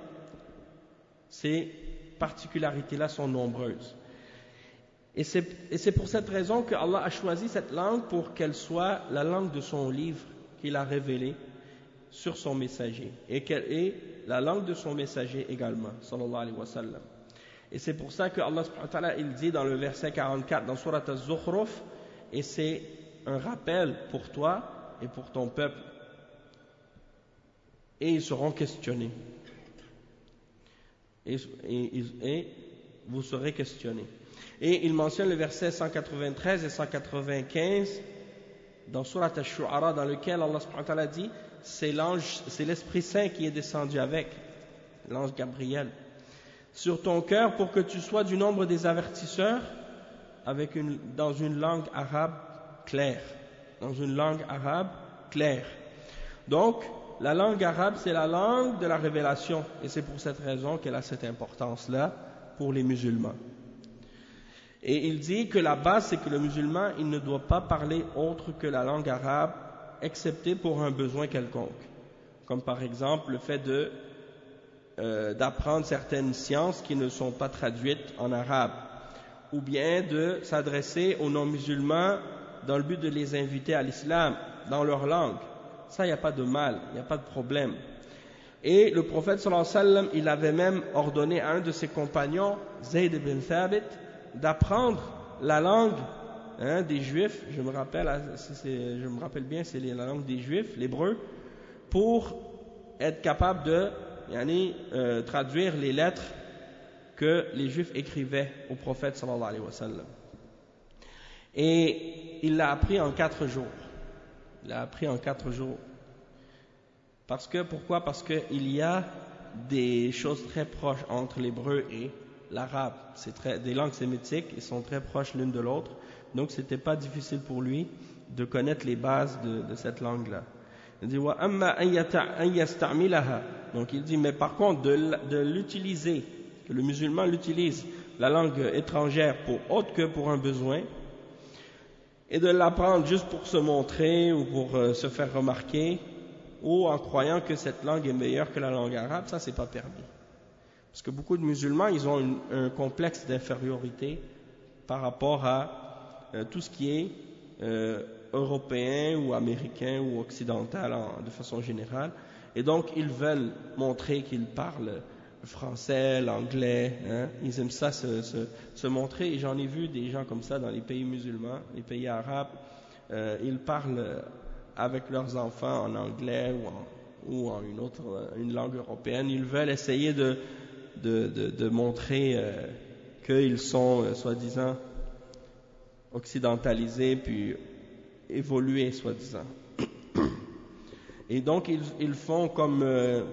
A: ces particularités-là sont nombreuses. Et c'est, et c'est pour cette raison que Allah a choisi cette langue pour qu'elle soit la langue de son livre qu'il a révélé sur son messager et qu'elle est la langue de son messager également, sallallahu alayhi wa sallam. Et c'est pour ça que Allah subhanahu wa ta'ala il dit dans le verset quarante-quatre dans Surat Az-Zukhruf, et c'est un rappel pour toi et pour ton peuple, et ils seront questionnés. Et, et, et vous serez questionnés. Et il mentionne le verset cent quatre-vingt-treize et cent quatre-vingt-quinze dans Surat Ash-Shu'ara, dans lequel Allah subhanahu wa ta'ala dit c'est l'ange, c'est l'Esprit Saint qui est descendu avec, l'ange Gabriel, sur ton cœur pour que tu sois du nombre des avertisseurs avec une, dans une langue arabe claire. Dans une langue arabe claire. Donc, la langue arabe, c'est la langue de la révélation. Et c'est pour cette raison qu'elle a cette importance-là pour les musulmans. Et il dit que la base, c'est que le musulman, il ne doit pas parler autre que la langue arabe, excepté pour un besoin quelconque. Comme par exemple le fait de euh, d'apprendre certaines sciences qui ne sont pas traduites en arabe, ou bien de s'adresser aux non-musulmans dans le but de les inviter à l'islam dans leur langue. Ça, il n'y a pas de mal, il n'y a pas de problème. Et le prophète sallallahu alayhi wa sallam, il avait même ordonné à un de ses compagnons, Zayd ibn Thabit, d'apprendre la langue hein, des Juifs. Je me rappelle, si c'est, je me rappelle bien, c'est la langue des Juifs, l'hébreu, pour être capable de yani, euh, traduire les lettres que les Juifs écrivaient au prophète sallallahu alayhi wa sallam. Et il l'a appris en quatre jours. Il l'a appris en quatre jours. Parce que, pourquoi? Parce qu'il y a des choses très proches entre l'hébreu et l'arabe. C'est très, des langues sémitiques, ils sont très proches l'une de l'autre. Donc, c'était pas difficile pour lui de connaître les bases de, de cette langue-là. Il dit, wa amma an yasta'milaha. Donc, il dit, mais par contre, de, de l'utiliser, que le musulman l'utilise, la langue étrangère pour autre que pour un besoin, et de l'apprendre juste pour se montrer ou pour euh, se faire remarquer, ou en croyant que cette langue est meilleure que la langue arabe, ça c'est pas permis. Parce que beaucoup de musulmans, ils ont une, un complexe d'infériorité par rapport à euh, tout ce qui est euh, européen ou américain ou occidental en, de façon générale. Et donc ils veulent montrer qu'ils parlent le français, l'anglais, hein. Ils aiment ça se, se, se montrer. Et j'en ai vu des gens comme ça dans les pays musulmans, les pays arabes. Euh, ils parlent avec leurs enfants en anglais ou en, ou en une autre une langue européenne. Ils veulent essayer de, de, de, de montrer euh, qu'ils sont, euh, soi-disant, occidentalisés puis évolués, soi-disant. Et donc, ils, ils font comme, euh,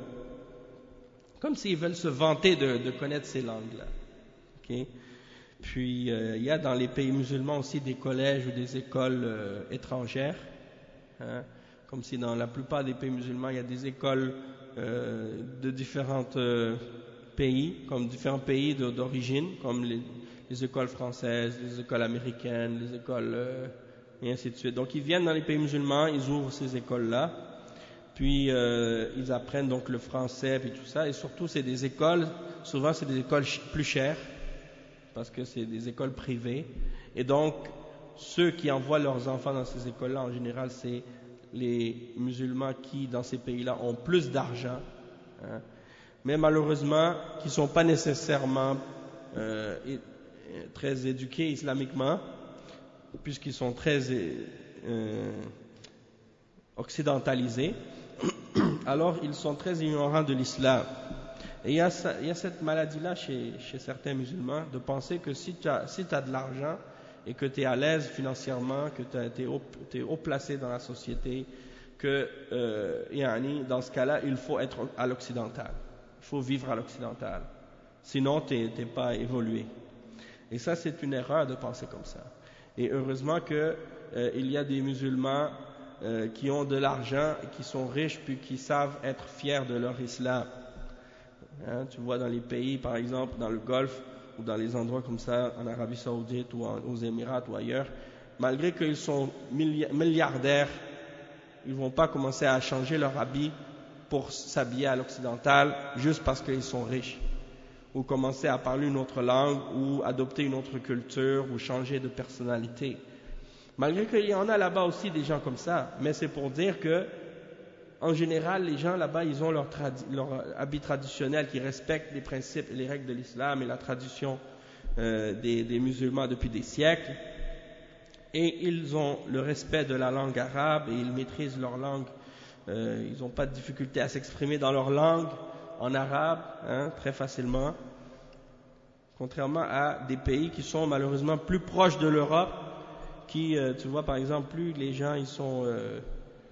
A: comme s'ils veulent se vanter de, de connaître ces langues-là. Okay? Puis, euh, il y a dans les pays musulmans aussi des collèges ou des écoles euh, étrangères. Hein, comme si dans la plupart des pays musulmans, il y a des écoles euh, de différents euh, pays, comme différents pays d'origine, comme les, les écoles françaises, les écoles américaines, les écoles euh, et ainsi de suite. Donc ils viennent dans les pays musulmans, ils ouvrent ces écoles-là, puis euh, ils apprennent donc le français et tout ça, et surtout c'est des écoles, souvent c'est des écoles plus chères, parce que c'est des écoles privées, et donc ceux qui envoient leurs enfants dans ces écoles-là, en général, c'est les musulmans qui, dans ces pays-là, ont plus d'argent, hein, mais malheureusement, qui ne sont pas nécessairement euh, très éduqués islamiquement, puisqu'ils sont très euh, occidentalisés, alors ils sont très ignorants de l'islam. Et il y a, il y a cette maladie-là chez, chez certains musulmans, de penser que si tu as, si tu as de l'argent, et que tu es à l'aise financièrement, que tu es haut, haut placé dans la société, que euh, yani, dans ce cas-là, il faut être à l'occidental. Il faut vivre à l'occidental. Sinon, tu n'es pas évolué. Et ça, c'est une erreur de penser comme ça. Et heureusement qu'il euh, y a des musulmans euh, qui ont de l'argent, qui sont riches, puis qui savent être fiers de leur islam. Hein, tu vois dans les pays, par exemple, dans le Golfe, ou dans les endroits comme ça, en Arabie Saoudite ou en, aux Émirats ou ailleurs, malgré qu'ils sont milliardaires, ils ne vont pas commencer à changer leur habit pour s'habiller à l'occidental juste parce qu'ils sont riches, ou commencer à parler une autre langue, ou adopter une autre culture, ou changer de personnalité. Malgré qu'il y en a là-bas aussi des gens comme ça, mais c'est pour dire que en général, les gens là-bas, ils ont leur, tradi- leur habit traditionnel qui respecte les principes et les règles de l'islam et la tradition euh, des, des musulmans depuis des siècles. Et ils ont le respect de la langue arabe et ils maîtrisent leur langue. Euh, ils n'ont pas de difficulté à s'exprimer dans leur langue en arabe, hein, très facilement. Contrairement à des pays qui sont malheureusement plus proches de l'Europe, qui, euh, tu vois, par exemple, plus les gens, ils sont... Euh,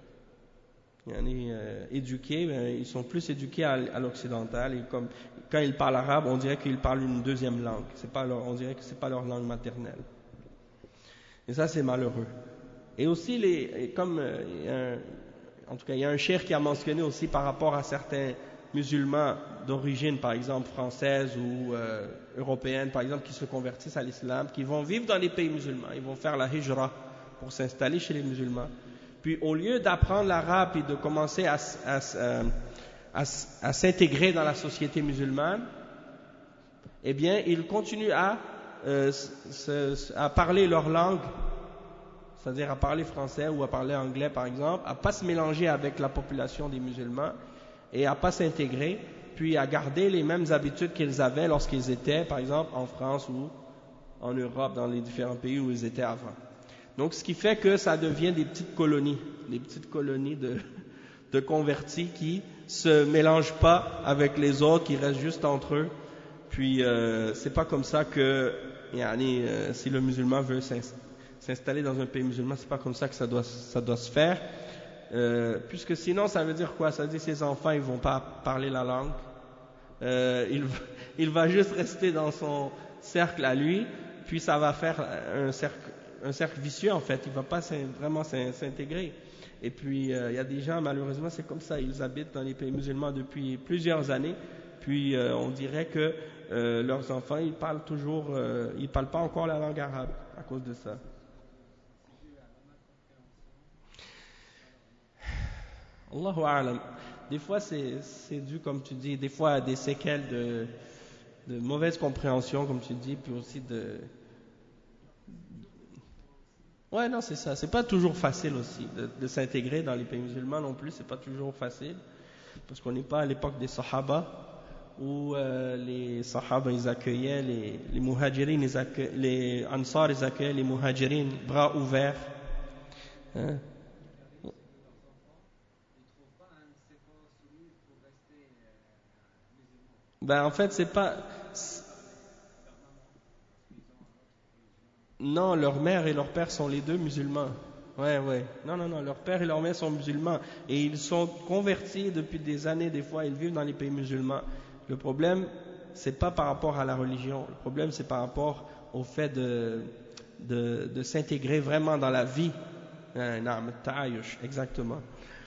A: Euh, éduqués, ils sont plus éduqués à, à l'occidental et comme quand ils parlent arabe, on dirait qu'ils parlent une deuxième langue. C'est pas leur, on dirait que c'est pas leur langue maternelle. Et ça, c'est malheureux. Et aussi, les, comme euh, il y a un, en tout cas, il y a un cheikh qui a mentionné aussi par rapport à certains musulmans d'origine, par exemple française ou euh, européenne, par exemple, qui se convertissent à l'islam, qui vont vivre dans les pays musulmans, ils vont faire la hijra pour s'installer chez les musulmans. Puis au lieu d'apprendre l'arabe et de commencer à, à, à, à s'intégrer dans la société musulmane, eh bien, ils continuent à, euh, se, à parler leur langue, c'est-à-dire à parler français ou à parler anglais par exemple, à pas se mélanger avec la population des musulmans et à pas s'intégrer, puis à garder les mêmes habitudes qu'ils avaient lorsqu'ils étaient, par exemple, en France ou en Europe, dans les différents pays où ils étaient avant. Donc, ce qui fait que ça devient des petites colonies, des petites colonies de, de convertis qui se mélangent pas avec les autres, qui restent juste entre eux. Puis, euh, c'est pas comme ça que, yani, euh, si le musulman veut s'installer dans un pays musulman, c'est pas comme ça que ça doit, ça doit se faire. Euh, puisque sinon, ça veut dire quoi? Ça veut dire que ses enfants, ils vont pas parler la langue. Euh, il, il va juste rester dans son cercle à lui, puis ça va faire un cercle, un cercle vicieux en fait. Il va pas vraiment s'intégrer. Et puis, euh, il y a des gens, malheureusement, c'est comme ça. Ils habitent dans les pays musulmans depuis plusieurs années. Puis, euh, on dirait que euh, leurs enfants, ils parlent toujours, euh, ils parlent pas encore la langue arabe à cause de ça. Allahu a'lam. Des fois, c'est dû, comme tu dis, des fois à des séquelles de, de mauvaise compréhension, comme tu dis, puis aussi de... Ouais, non, c'est ça. C'est pas toujours facile aussi de, de s'intégrer dans les pays musulmans non plus. C'est pas toujours facile, parce qu'on n'est pas à l'époque des Sahaba, où euh, les Sahaba, ils accueillaient les, les Muhajirin, ils accueillaient, les Ansar, ils accueillaient les Muhajirin, bras ouverts. Hein? Ben en fait c'est pas non, leur mère et leur père sont les deux musulmans. Ouais ouais. Non non non, leur père et leur mère sont musulmans et ils sont convertis depuis des années, des fois ils vivent dans les pays musulmans. Le problème c'est pas par rapport à la religion, le problème c'est par rapport au fait de de, de s'intégrer vraiment dans la vie. Naam, ta'ayush, exactement.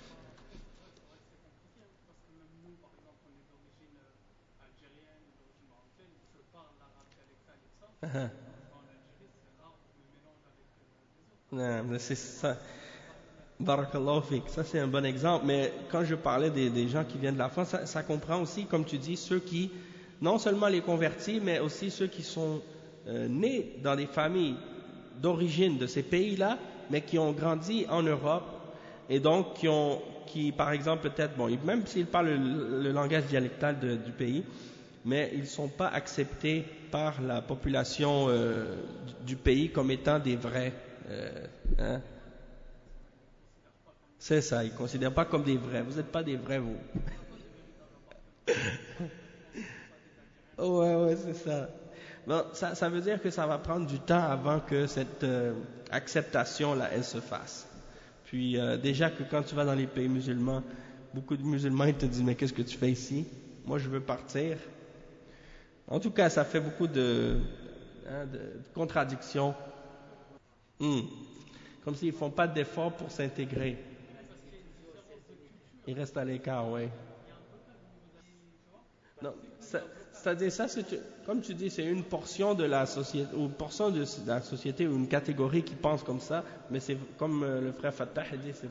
A: Non, mais c'est ça. Barakallahu fik. Ça, c'est un bon exemple. Mais quand je parlais des, des gens qui viennent de la France, ça, ça comprend aussi, comme tu dis, ceux qui, non seulement les convertis, mais aussi ceux qui sont euh, nés dans des familles d'origine de ces pays-là, mais qui ont grandi en Europe et donc qui ont, qui, par exemple, peut-être, bon, même s'ils parlent le, le langage dialectal de, du pays, mais ils ne sont pas acceptés par la population euh, du pays comme étant des vrais. Euh, hein? C'est ça, ils ne considèrent pas comme des vrais. Vous n'êtes pas des vrais, vous. Ouais, ouais, c'est ça. Bon, ça. Ça veut dire que ça va prendre du temps avant que cette euh, acceptation-là, elle se fasse. Puis euh, déjà que quand tu vas dans les pays musulmans, beaucoup de musulmans, ils te disent, mais qu'est-ce que tu fais ici? Moi, je veux partir. En tout cas, ça fait beaucoup de, hein, de, de contradictions. Hmm. Comme s'ils ne font pas d'efforts pour s'intégrer. Ils restent à l'écart, oui. Non, c'est-à-dire ça, comme tu dis, c'est une portion de la société, ou une portion de la société, ou une catégorie qui pense comme ça, mais c'est comme euh, le frère Fattah a dit, c'est...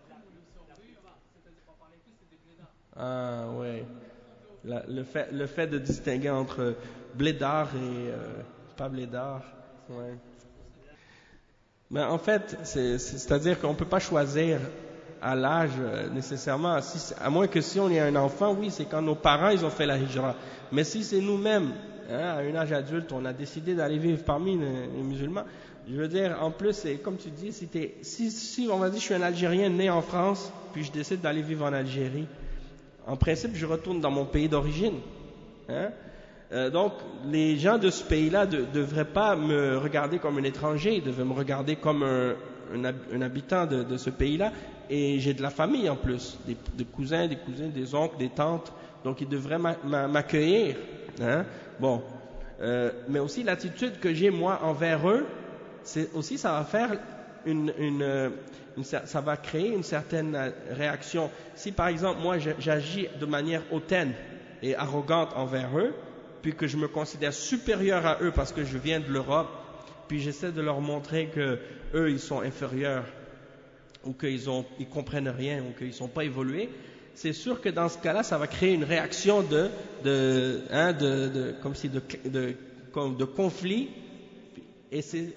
A: Ah, oui. La, le, fait, le fait de distinguer entre blédard et euh, pas blédard, ouais. Mais en fait, c'est-à-dire qu'on ne peut pas choisir à l'âge euh, nécessairement, si, à moins que si on est un enfant, oui, c'est quand nos parents ils ont fait la hijra. Mais si c'est nous-mêmes, hein, à un âge adulte, on a décidé d'aller vivre parmi les, les musulmans, je veux dire, en plus, c'est comme tu dis, si, t'es, si, si on va dire je suis un Algérien né en France, puis je décide d'aller vivre en Algérie, en principe, je retourne dans mon pays d'origine. Hein? Euh, donc, les gens de ce pays-là ne de, devraient pas me regarder comme un étranger, ils devraient me regarder comme un, un, un habitant de, de ce pays-là. Et j'ai de la famille en plus, des, des cousins, des cousines, des oncles, des tantes. Donc, ils devraient m'accueillir. Hein? Bon, euh, mais aussi l'attitude que j'ai moi envers eux, c'est aussi ça va faire une, une, une, ça va créer une certaine réaction. Si par exemple moi j'agis de manière hautaine et arrogante envers eux, puis que je me considère supérieur à eux parce que je viens de l'Europe, puis j'essaie de leur montrer que eux ils sont inférieurs ou qu'ils ont ils comprennent rien ou qu'ils sont pas évolués, c'est sûr que dans ce cas-là, ça va créer une réaction de, de, hein, de, de comme si de, de, de, de conflit. Et c'est.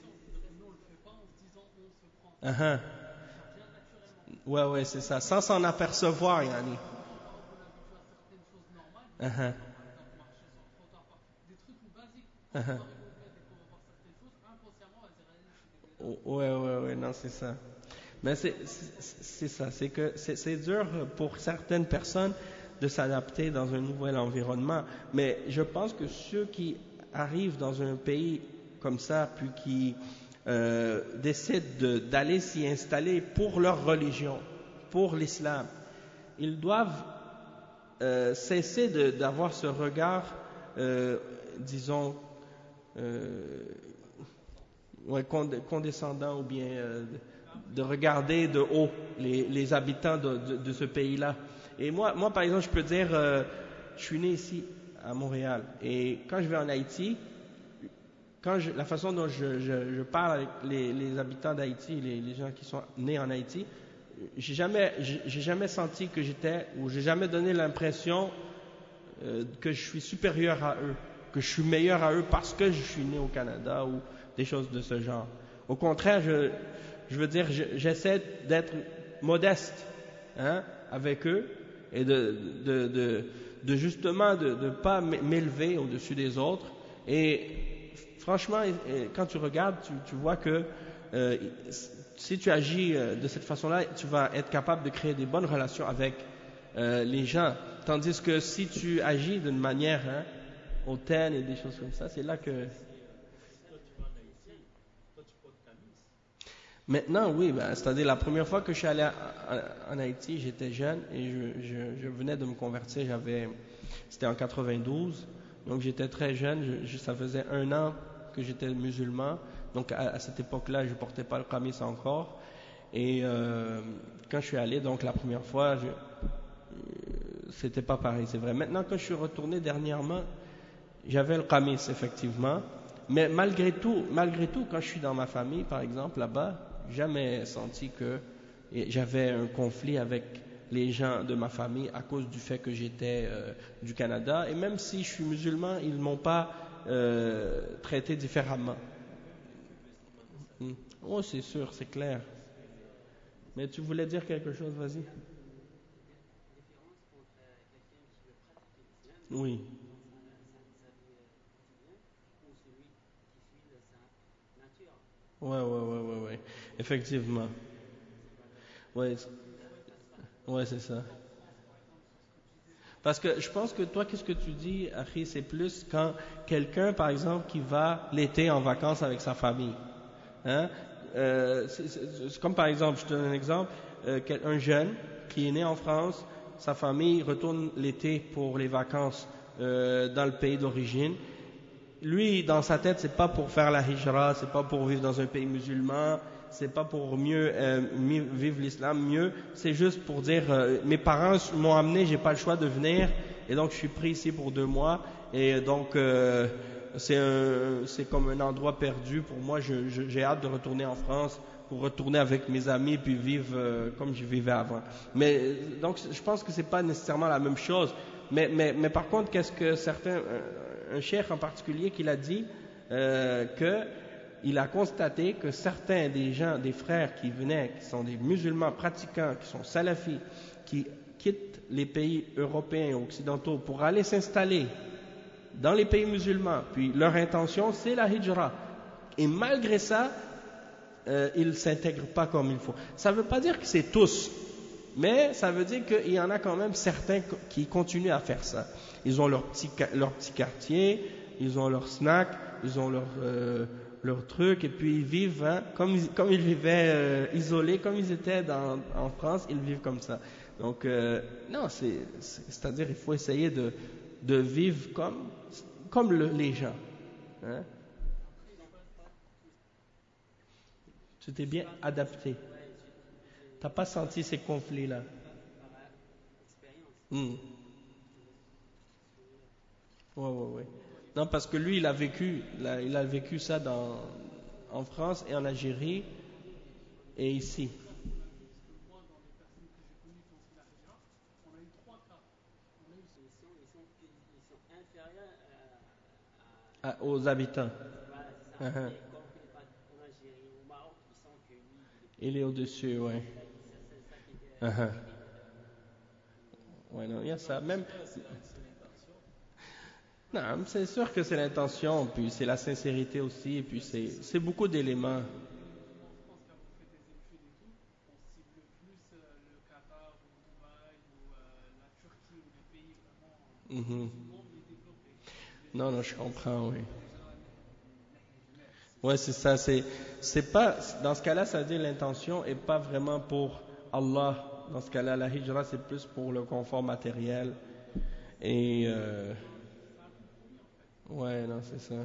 A: Uh-huh. Ouais, ouais, c'est ça. Sans s'en apercevoir, Yani. Uh-huh. Uh-huh. Ouais, ouais, ouais, non, c'est ça. Mais c'est c'est ça, c'est que c'est dur pour certaines personnes de s'adapter dans un nouvel environnement. Mais je pense que ceux qui arrivent dans un pays comme ça, puis qui euh, décident d'aller s'y installer pour leur religion, pour l'islam, ils doivent euh, cesser d'avoir ce regard, euh, disons, euh, ouais, condescendant ou bien euh, de regarder de haut les, les habitants de, de, de ce pays-là. Et moi, moi, par exemple, je peux dire, euh, je suis né ici à Montréal, et quand je vais en Haïti, quand je, la façon dont je, je, je parle avec les, les habitants d'Haïti, les, les gens qui sont nés en Haïti, j'ai jamais, j'ai jamais senti que j'étais, ou j'ai jamais donné l'impression euh, que je suis supérieur à eux, que je suis meilleur à eux parce que je suis né au Canada ou des choses de ce genre. Au contraire, je, je veux dire, j'essaie d'être modeste, hein, avec eux et de, de, de, de justement de ne pas m'élever au-dessus des autres. Et franchement, quand tu regardes, tu, tu vois que euh, si tu agis de cette façon-là, tu vas être capable de créer des bonnes relations avec euh, les gens. Tandis que si tu agis d'une manière hein, hautaine et des choses comme ça, c'est là que... Maintenant, oui, ben, c'est-à-dire la première fois que je suis allé en Haïti, j'étais jeune et je, je, je venais de me convertir, j'avais, c'était en quatre-vingt-douze, donc j'étais très jeune, je, je, ça faisait un an que j'étais musulman, donc à, à cette époque-là, je ne portais pas le qamis encore, et euh, quand je suis allé, donc la première fois, je, euh, c'était pas pareil, c'est vrai. Maintenant, quand je suis retourné dernièrement, j'avais le qamis, effectivement, mais malgré tout, malgré tout, quand je suis dans ma famille, par exemple, là-bas, jamais senti que j'avais un conflit avec les gens de ma famille à cause du fait que j'étais euh, du Canada. Et même si je suis musulman, ils ne m'ont pas euh, traité différemment. Hmm. Oh, c'est sûr, c'est clair. Mais tu voulais dire quelque chose, vas-y. Oui. Ouais, ouais, ouais, ouais, ouais. Effectivement. Ouais, ouais, c'est ça. Parce que je pense que toi, qu'est-ce que tu dis, Akhi, c'est plus quand quelqu'un, par exemple, qui va l'été en vacances avec sa famille. Hein? Euh, c'est comme par exemple, je te donne un exemple, euh, un jeune qui est né en France, sa famille retourne l'été pour les vacances euh, dans le pays d'origine. Lui, dans sa tête, c'est pas pour faire la hijra, c'est pas pour vivre dans un pays musulman, c'est pas pour mieux, euh, mieux vivre l'islam mieux, c'est juste pour dire euh, mes parents m'ont amené, j'ai pas le choix de venir et donc je suis pris ici pour deux mois et donc euh, c'est un, c'est comme un endroit perdu pour moi, je, je, j'ai hâte de retourner en France pour retourner avec mes amis puis vivre euh, comme je vivais avant. Mais donc je pense que c'est pas nécessairement la même chose, mais mais mais par contre qu'est-ce que certains un cheikh en particulier qui l'a dit euh, que il a constaté que certains des gens, des frères qui venaient, qui sont des musulmans pratiquants, qui sont salafis, qui quittent les pays européens et occidentaux pour aller s'installer dans les pays musulmans, puis leur intention c'est la hijra. Et malgré ça, euh, ils ne s'intègrent pas comme il faut. Ça ne veut pas dire que c'est tous, mais ça veut dire qu'il y en a quand même certains qui continuent à faire ça. Ils ont leur petit, leur petit quartier, ils ont leur snack, ils ont leur... Euh, leurs trucs et puis ils vivent hein, comme, comme ils vivaient euh, isolés, comme ils étaient dans, en France, ils vivent comme ça. Donc, euh, non, c'est, c'est-à-dire il faut essayer de, de vivre comme, comme le, les gens. Hein. Tu t'es bien adapté. Tu n'as pas senti ces conflits-là. Hmm. Ouais, ouais, ouais. Non, parce que lui, il a vécu, il a, il a vécu ça dans, en France et en Algérie et ici. Ah, aux habitants.
B: Voilà, c'est ça.
A: Uh-huh.
B: Et comme en Algérie, au Maroc, ils sont que lui,
A: Il est au-dessus, ouais.
B: c'est c'est ça qui était
A: Uh-huh.
B: gêné de.
A: Ouais, non, il y a ça. Même. Non, c'est sûr que c'est l'intention, puis c'est la sincérité aussi, et puis c'est, c'est beaucoup d'éléments. Mhm. Non, non, je comprends, oui. Ouais, c'est ça. C'est, c'est pas, dans ce cas-là, ça veut dire l'intention est pas vraiment pour Allah. Dans ce cas-là, la hijra, c'est plus pour le confort matériel. Et euh, ouais, non, c'est ça.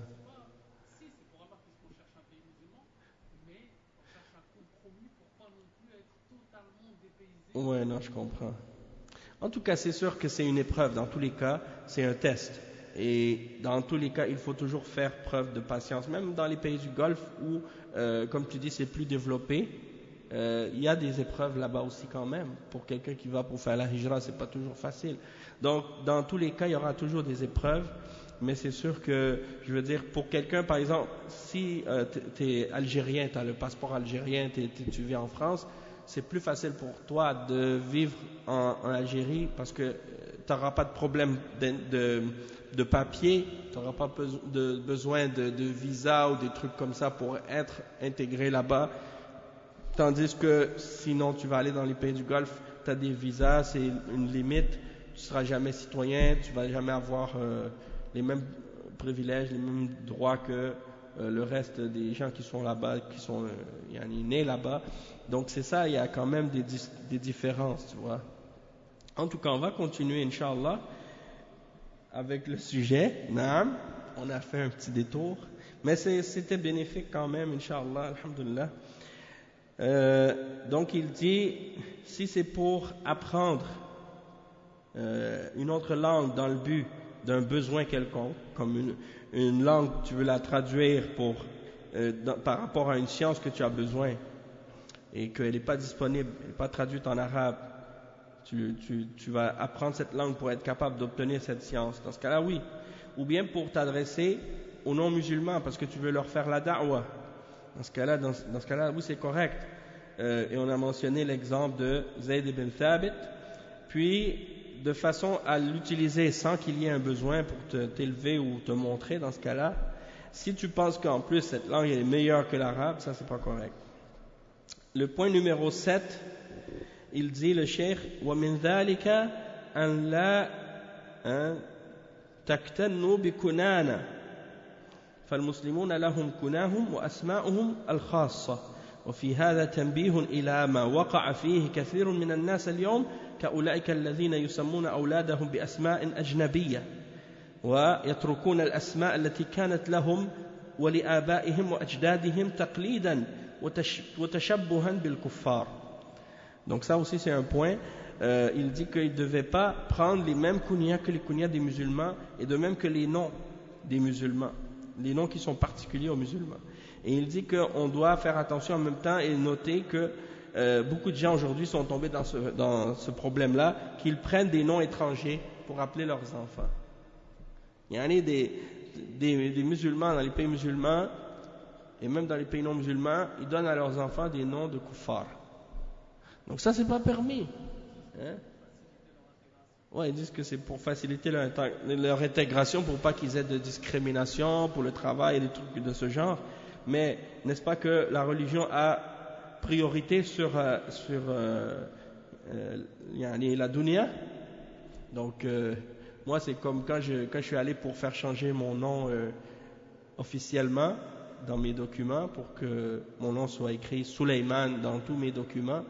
A: Ouais, non, je comprends. En tout cas, c'est sûr que c'est une épreuve. Dans tous les cas, c'est un test. Et dans tous les cas, il faut toujours faire preuve de patience. Même dans les pays du Golfe où, euh, comme tu dis, c'est plus développé, euh, il y a des épreuves là-bas aussi quand même. Pour quelqu'un qui va pour faire la hijra, c'est pas toujours facile. Donc, dans tous les cas, il y aura toujours des épreuves. Mais c'est sûr que, je veux dire, pour quelqu'un, par exemple, si euh, tu es algérien, tu as le passeport algérien, t'es, t'es, tu vis en France, c'est plus facile pour toi de vivre en, en Algérie parce que tu n'auras pas de problème de, de, de papier, tu n'auras pas beso- de, besoin de, de visa ou des trucs comme ça pour être intégré là-bas. Tandis que sinon tu vas aller dans les pays du Golfe, tu as des visas, c'est une limite, tu ne seras jamais citoyen, tu ne vas jamais avoir euh, les mêmes privilèges, les mêmes droits que euh, le reste des gens qui sont là-bas, qui sont euh, nés là-bas. Donc c'est ça, il y a quand même des, des différences, tu vois. En tout cas, on va continuer, Inch'Allah, avec le sujet. Naam, on a fait un petit détour, mais c'est, c'était bénéfique quand même, Inch'Allah, alhamdulillah. Euh, donc il dit, si c'est pour apprendre euh, une autre langue dans le but d'un besoin quelconque, comme une, une langue, tu veux la traduire pour, euh, dans, par rapport à une science que tu as besoin et qu'elle n'est pas disponible, elle n'est pas traduite en arabe, tu, tu, tu vas apprendre cette langue pour être capable d'obtenir cette science. Dans ce cas-là, oui. Ou bien pour t'adresser aux non-musulmans parce que tu veux leur faire la da'wah. Dans ce cas-là, dans, dans ce cas-là, oui, c'est correct. Euh, et on a mentionné l'exemple de Zayd ibn Thabit. Puis, de façon à l'utiliser sans qu'il y ait un besoin pour te, t'élever ou te montrer, dans ce cas-là, si tu penses qu'en plus cette langue est meilleure que l'arabe, ça c'est pas correct. Le point numéro sept, il dit le cheikh وَمِنْ ذَلِكَ أَنْ لَا تَكْتَنُّوا بِكُنَانَ فالمسلمون لهم كناهم وأسماؤهم الخاصة وفي هذا تنبيه إلى ما وقع فيه كثير من الناس اليوم كأولئك الذين يسمون أولادهم بأسماء أجنبية ويتركون الأسماء التي كانت لهم ولآبائهم وأجدادهم تقليدا وتشبها بالكفار. Donc ça aussi c'est un point. Euh, il dit qu'il ne devait pas prendre les mêmes kunyas que les kunyas des musulmans et de même que les noms des musulmans, les noms qui sont particuliers aux musulmans. Et il dit qu'on doit faire attention en même temps et noter que euh, beaucoup de gens aujourd'hui sont tombés dans ce, dans ce problème-là, qu'ils prennent des noms étrangers pour appeler leurs enfants. Il y en a des, des, des musulmans dans les pays musulmans et même dans les pays non musulmans, ils donnent à leurs enfants des noms de kuffar. Donc ça, c'est pas permis. Hein? Ouais, ils disent que c'est pour faciliter leur, leur intégration, pour pas qu'ils aient de discrimination pour le travail et des trucs de ce genre. Mais n'est-ce pas que la religion a priorité sur, euh, sur euh, euh, la dunya? Donc euh, moi c'est comme quand je, quand je suis allé pour faire changer mon nom euh, officiellement dans mes documents pour que mon nom soit écrit Suleiman dans tous mes documents.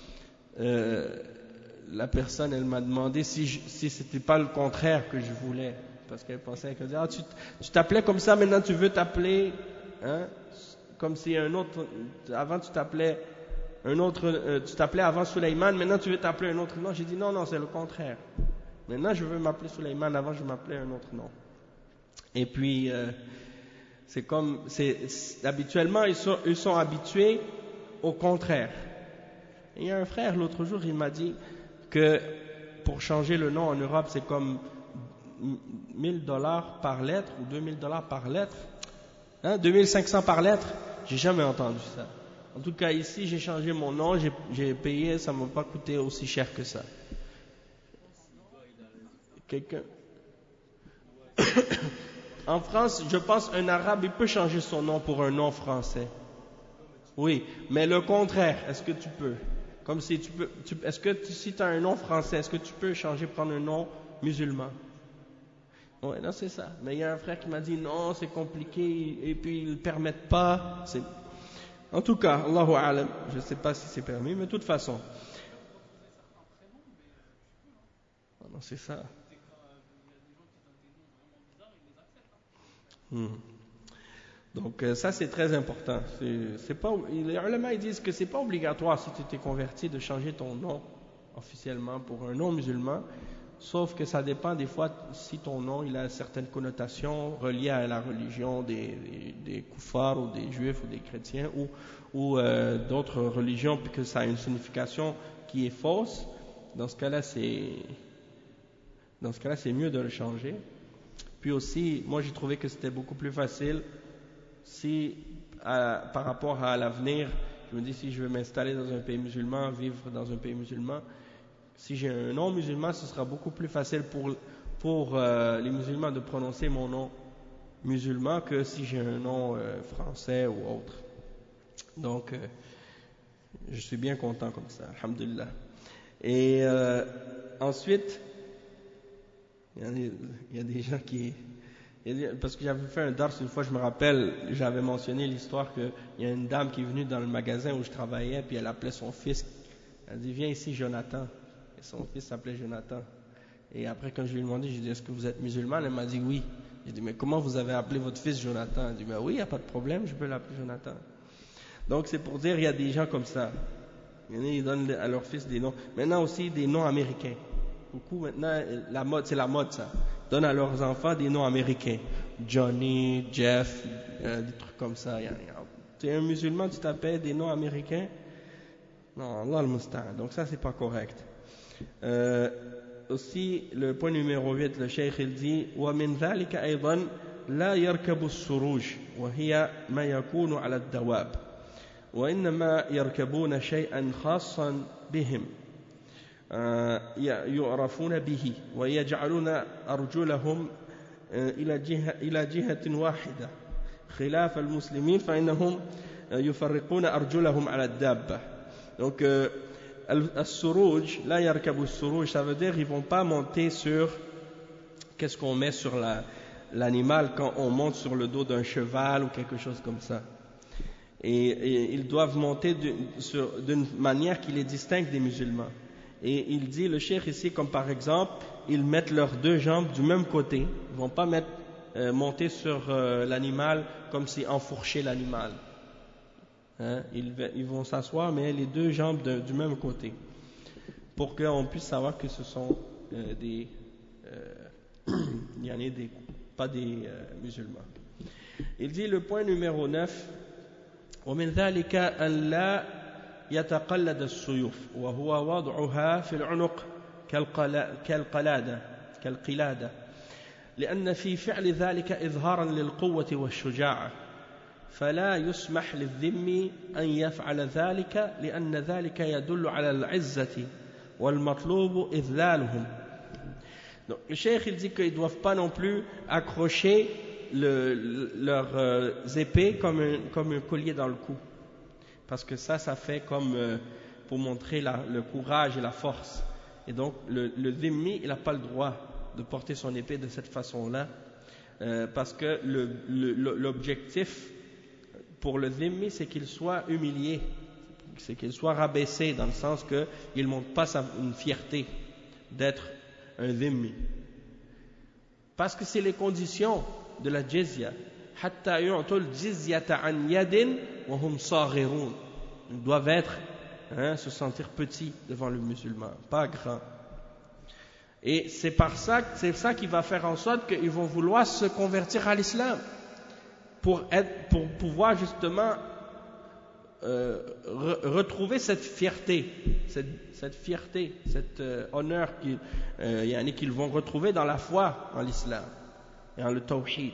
A: Euh, la personne elle m'a demandé si, je, si c'était pas le contraire que je voulais, parce qu'elle pensait que ah, tu, tu t'appelais comme ça, maintenant tu veux t'appeler hein, comme si un autre, avant tu t'appelais un autre, euh, tu t'appelais avant Suleiman, maintenant tu veux t'appeler un autre nom. J'ai dit non, non, c'est le contraire. Maintenant je veux m'appeler Suleiman, avant je m'appelais un autre nom. Et puis euh, c'est comme, c'est, c'est, habituellement ils sont, ils sont habitués au contraire. Et il y a un frère l'autre jour, il m'a dit que pour changer le nom en Europe, c'est comme mille dollars par lettre ou deux mille dollars par lettre. Hein, deux mille cinq cents par lettre, j'ai jamais entendu ça. En tout cas, ici, j'ai changé mon nom, j'ai, j'ai payé, ça m'a pas coûté aussi cher que ça. Quelqu'un. En France, je pense un arabe, il peut changer son nom pour un nom français. Oui, mais le contraire, est-ce que tu peux? Comme si tu peux, tu, est-ce que tu, si tu as un nom français, est-ce que tu peux changer, prendre un nom musulman? Oui, non, c'est ça. Mais il y a un frère qui m'a dit non, c'est compliqué, et puis ils ne le permettent pas. C'est... En tout cas, Allahu A'lam, je ne sais pas si c'est permis, mais de toute façon. Non, c'est ça. Hmm. Donc euh, ça c'est très important. C'est, c'est pas, les ulama ils disent que c'est pas obligatoire si tu t'es converti de changer ton nom officiellement pour un nom musulman, sauf que ça dépend des fois si ton nom il a certaines connotations reliées à la religion des, des, des koufars ou des juifs ou des chrétiens ou, ou euh, d'autres religions, puis que ça a une signification qui est fausse. Dans ce cas-là c'est, dans ce cas-là c'est mieux de le changer. Puis aussi, moi j'ai trouvé que c'était beaucoup plus facile si, à, par rapport à l'avenir, je me dis si je veux m'installer dans un pays musulman, vivre dans un pays musulman, si j'ai un nom musulman, ce sera beaucoup plus facile pour, pour euh, les musulmans de prononcer mon nom musulman que si j'ai un nom euh, français ou autre. Donc, euh, je suis bien content comme ça, alhamdulillah. Et euh, ensuite, il y, a des, il y a des gens qui... Parce que j'avais fait un dars une fois, je me rappelle, j'avais mentionné l'histoire qu'il y a une dame qui est venue dans le magasin où je travaillais, puis elle appelait son fils. Elle dit, viens ici, Jonathan. Et son fils s'appelait Jonathan. Et après, quand je lui ai demandé, je lui ai dit, est-ce que vous êtes musulman? Elle m'a dit oui. J'ai dit, mais comment vous avez appelé votre fils Jonathan? Elle dit, ben oui, il n'y a pas de problème, je peux l'appeler Jonathan. Donc c'est pour dire, il y a des gens comme ça. Il y en a, ils donnent à leur fils des noms. Maintenant aussi, des noms américains. Beaucoup maintenant, la mode, c'est la mode ça. Ils donnent à leurs enfants des noms américains. Johnny, Jeff, euh, des trucs comme ça. Tu es un musulman, tu t'appelles des noms américains? Non, Allah al-Musta'an. Donc ça, c'est pas correct. Euh, aussi, le point numéro huit, le cheikh il dit وَمِنْ ذَلِكَ أَيْضًا لَا يَرْكَبُ السُّرُوجِ وَهِيَ مَا يَكُونُ عَلَى الدَّوَابِ وَإِنَّمَا يَرْكَبُونَ شَيْئًا خاصًا بهم يعرفون به ويجعلون أرجلهم إلى جهة إلى جهة واحدة خلاف المسلمين فإنهم يفرقون أرجلهم على الدابة. Donc euh, al-suruj, la yarkabu al-suruj, ça veut dire ils vont pas monter sur qu'est-ce qu'on met sur la, l'animal quand on monte sur le dos d'un cheval ou quelque chose comme ça. Et, et ils doivent monter d'une, sur, d'une manière qui les distingue des musulmans. Et il dit, le cheikh ici, comme par exemple, ils mettent leurs deux jambes du même côté. Ils ne vont pas mettre, euh, monter sur euh, l'animal comme si enfourcher l'animal. Hein? Ils, ils vont s'asseoir, mais les deux jambes de, du même côté. Pour qu'on puisse savoir que ce sont euh, des... Euh, il y en a des... pas des euh, musulmans. Il dit le point numéro neuf. ومن ذلك أن لا يتقلد السيوف وهو وضعها في العنق كالقلادة كالقلادة لأن في فعل ذلك إظهارا للقوة والشجاعة فلا يسمح للذم أن يفعل ذلك لأن ذلك يدل على العزة والمطلوب إذلالهم. Donc, le cheikh il dit qu'ils ne doivent pas non plus accrocher le, le, leurs euh, épées comme un, comme un collier dans le cou. Parce que ça, ça fait comme euh, pour montrer la, le courage et la force. Et donc, le, le dhimmi, il n'a pas le droit de porter son épée de cette façon-là. Euh, parce que le, le, l'objectif pour le dhimmi, c'est qu'il soit humilié. C'est qu'il soit rabaissé, dans le sens qu'il ne montre pas sa, une fierté d'être un dhimmi. Parce que c'est les conditions de la jizya. Hatta yu'tul jizyata an yadin wa hum saghirun. Ils doivent être, hein, se sentir petits devant le musulman, pas grands. Et c'est par ça, c'est ça qui va faire en sorte qu'ils vont vouloir se convertir à l'islam pour être, pour pouvoir justement euh, re, retrouver cette fierté, cette, cette fierté, cet euh, honneur qu'ils, euh, yani qu'ils vont retrouver dans la foi en l'islam et en le tawhid.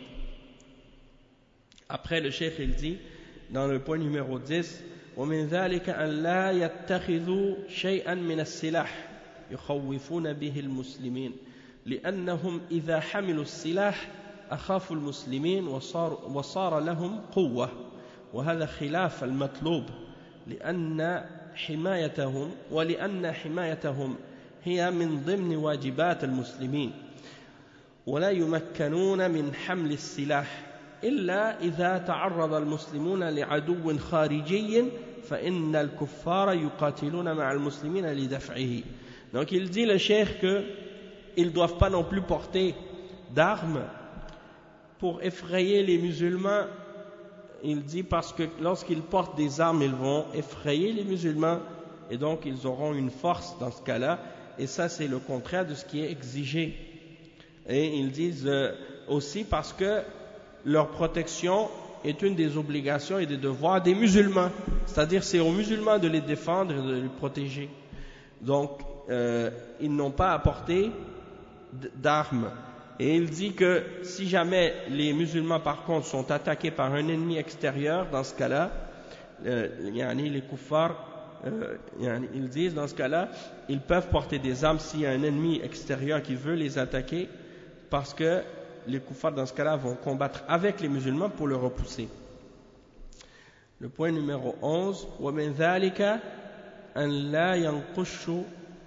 A: Après le cheikh il dit dans le point numéro dix ومن ذلك أن لا يتخذوا شيئا من السلاح يخوفون به المسلمين لأنهم إذا حملوا السلاح أخافوا المسلمين وصار, وصار لهم قوة وهذا خلاف المطلوب لأن حمايتهم ولأن حمايتهم هي من ضمن واجبات المسلمين ولا يمكنون من حمل السلاح إلا إذا تعرض المسلمون لعدو خارجي فإن الكفار يقاتلون مع المسلمين لدفعه. Donc il dit le cheikh qu'ils ne doivent pas non plus porter d'armes pour effrayer les musulmans. Il dit parce que lorsqu'ils portent des armes, ils vont effrayer les musulmans et donc ils auront une force dans ce cas-là. Et ça, c'est le contraire de ce qui est exigé. Et ils disent euh, aussi parce que leur protection est une des obligations et des devoirs des musulmans. C'est-à-dire c'est aux musulmans de les défendre et de les protéger. Donc, euh, ils n'ont pas à porter d'armes. Et il dit que si jamais les musulmans par contre sont attaqués par un ennemi extérieur, dans ce cas-là, euh, yani les kuffars, euh, yani ils disent dans ce cas-là, ils peuvent porter des armes s'il y a un ennemi extérieur qui veut les attaquer, parce que les kuffars dans ce cas-là vont combattre avec les musulmans pour le repousser. Le point numéro onze, وَمِنْ ذَلِكَ أَنْ لَا يَنْقُشُّ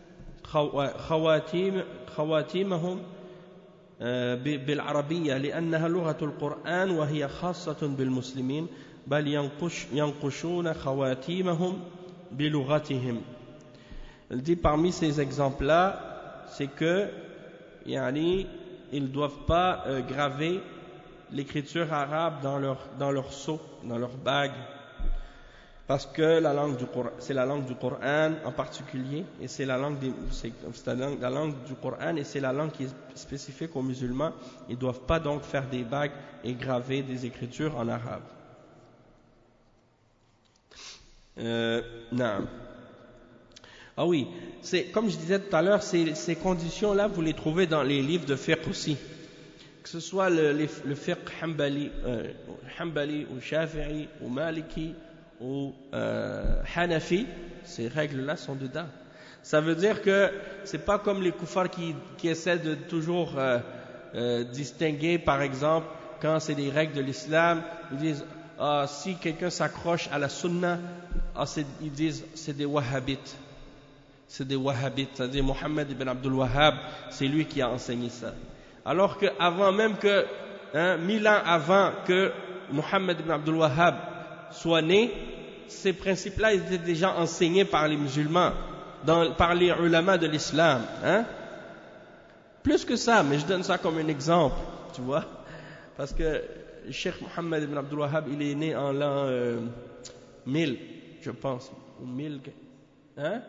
A: خواتيم خواتيمهم بالعربية لأنها لغة القرآن وهي خاصة بالمسلمين بل ينقش ينقشون خواتيمهم بلغتهم. Il dit parmi ces exemples-là, c'est que yani, ils ne doivent pas euh, graver l'écriture arabe dans leur, dans leur sceau, dans leur bague, parce que la langue du Coran, c'est la langue du Coran en particulier, et c'est la langue, des, c'est, c'est la, langue, la langue du Coran, et c'est la langue qui est spécifique aux musulmans. Ils ne doivent pas donc faire des bagues et graver des écritures en arabe. Euh, non. Ah oui, c'est, comme je disais tout à l'heure, ces, ces conditions-là, vous les trouvez dans les livres de fiqh aussi. Que ce soit le, le, le fiqh Hanbali, euh, Hanbali ou Shafi'i ou Maliki ou euh, Hanafi, ces règles-là sont dedans. Ça veut dire que c'est pas comme les kuffars qui, qui essaient de toujours euh, euh, distinguer, par exemple, quand c'est des règles de l'islam, ils disent ah, si quelqu'un s'accroche à la sunna, ah, c'est, ils disent c'est des wahhabites. C'est des wahhabites, c'est-à-dire Mohammed ibn Abdul Wahhab, c'est lui qui a enseigné ça. Alors qu'avant même que, hein, mille ans avant que Mohammed ibn Abdul Wahhab soit né, ces principes-là étaient déjà enseignés par les musulmans, dans, par les ulama de l'islam. Hein. Plus que ça, mais je donne ça comme un exemple, tu vois, parce que le Cheikh Mohammed ibn Abdul Wahhab, il est né en l'an euh, mille, je pense, ou mille, hein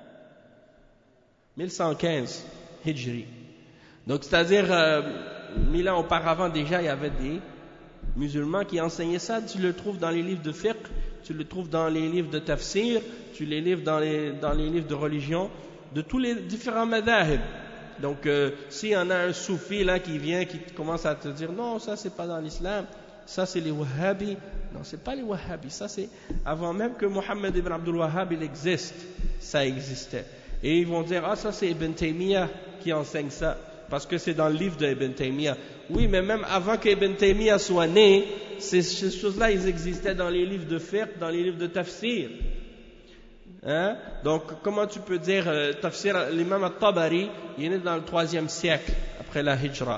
A: mille cent quinze, Hijri. Donc, c'est-à-dire, euh, mille ans auparavant, déjà, il y avait des musulmans qui enseignaient ça. Tu le trouves dans les livres de fiqh, tu le trouves dans les livres de tafsir, tu les livres dans les, dans les livres de religion, de tous les différents madhahib. Donc, euh, s'il y en a un soufi là qui vient, qui commence à te dire non, ça c'est pas dans l'islam, ça c'est les wahhabis. Non, c'est pas les wahhabis, ça c'est avant même que Mohammed ibn Abdul Wahhab il existe, ça existait. Et ils vont dire, ah ça c'est Ibn Taymiyyah qui enseigne ça, parce que c'est dans le livre de Ibn Taymiyyah. Oui, mais même avant que Ibn Taymiyyah soit né, ces, ces choses-là, ils existaient dans les livres de fiqh, dans les livres de tafsir. Hein? Donc, comment tu peux dire, euh, tafsir, l'imam al-Tabari, il est né dans le troisième siècle, après la hijra.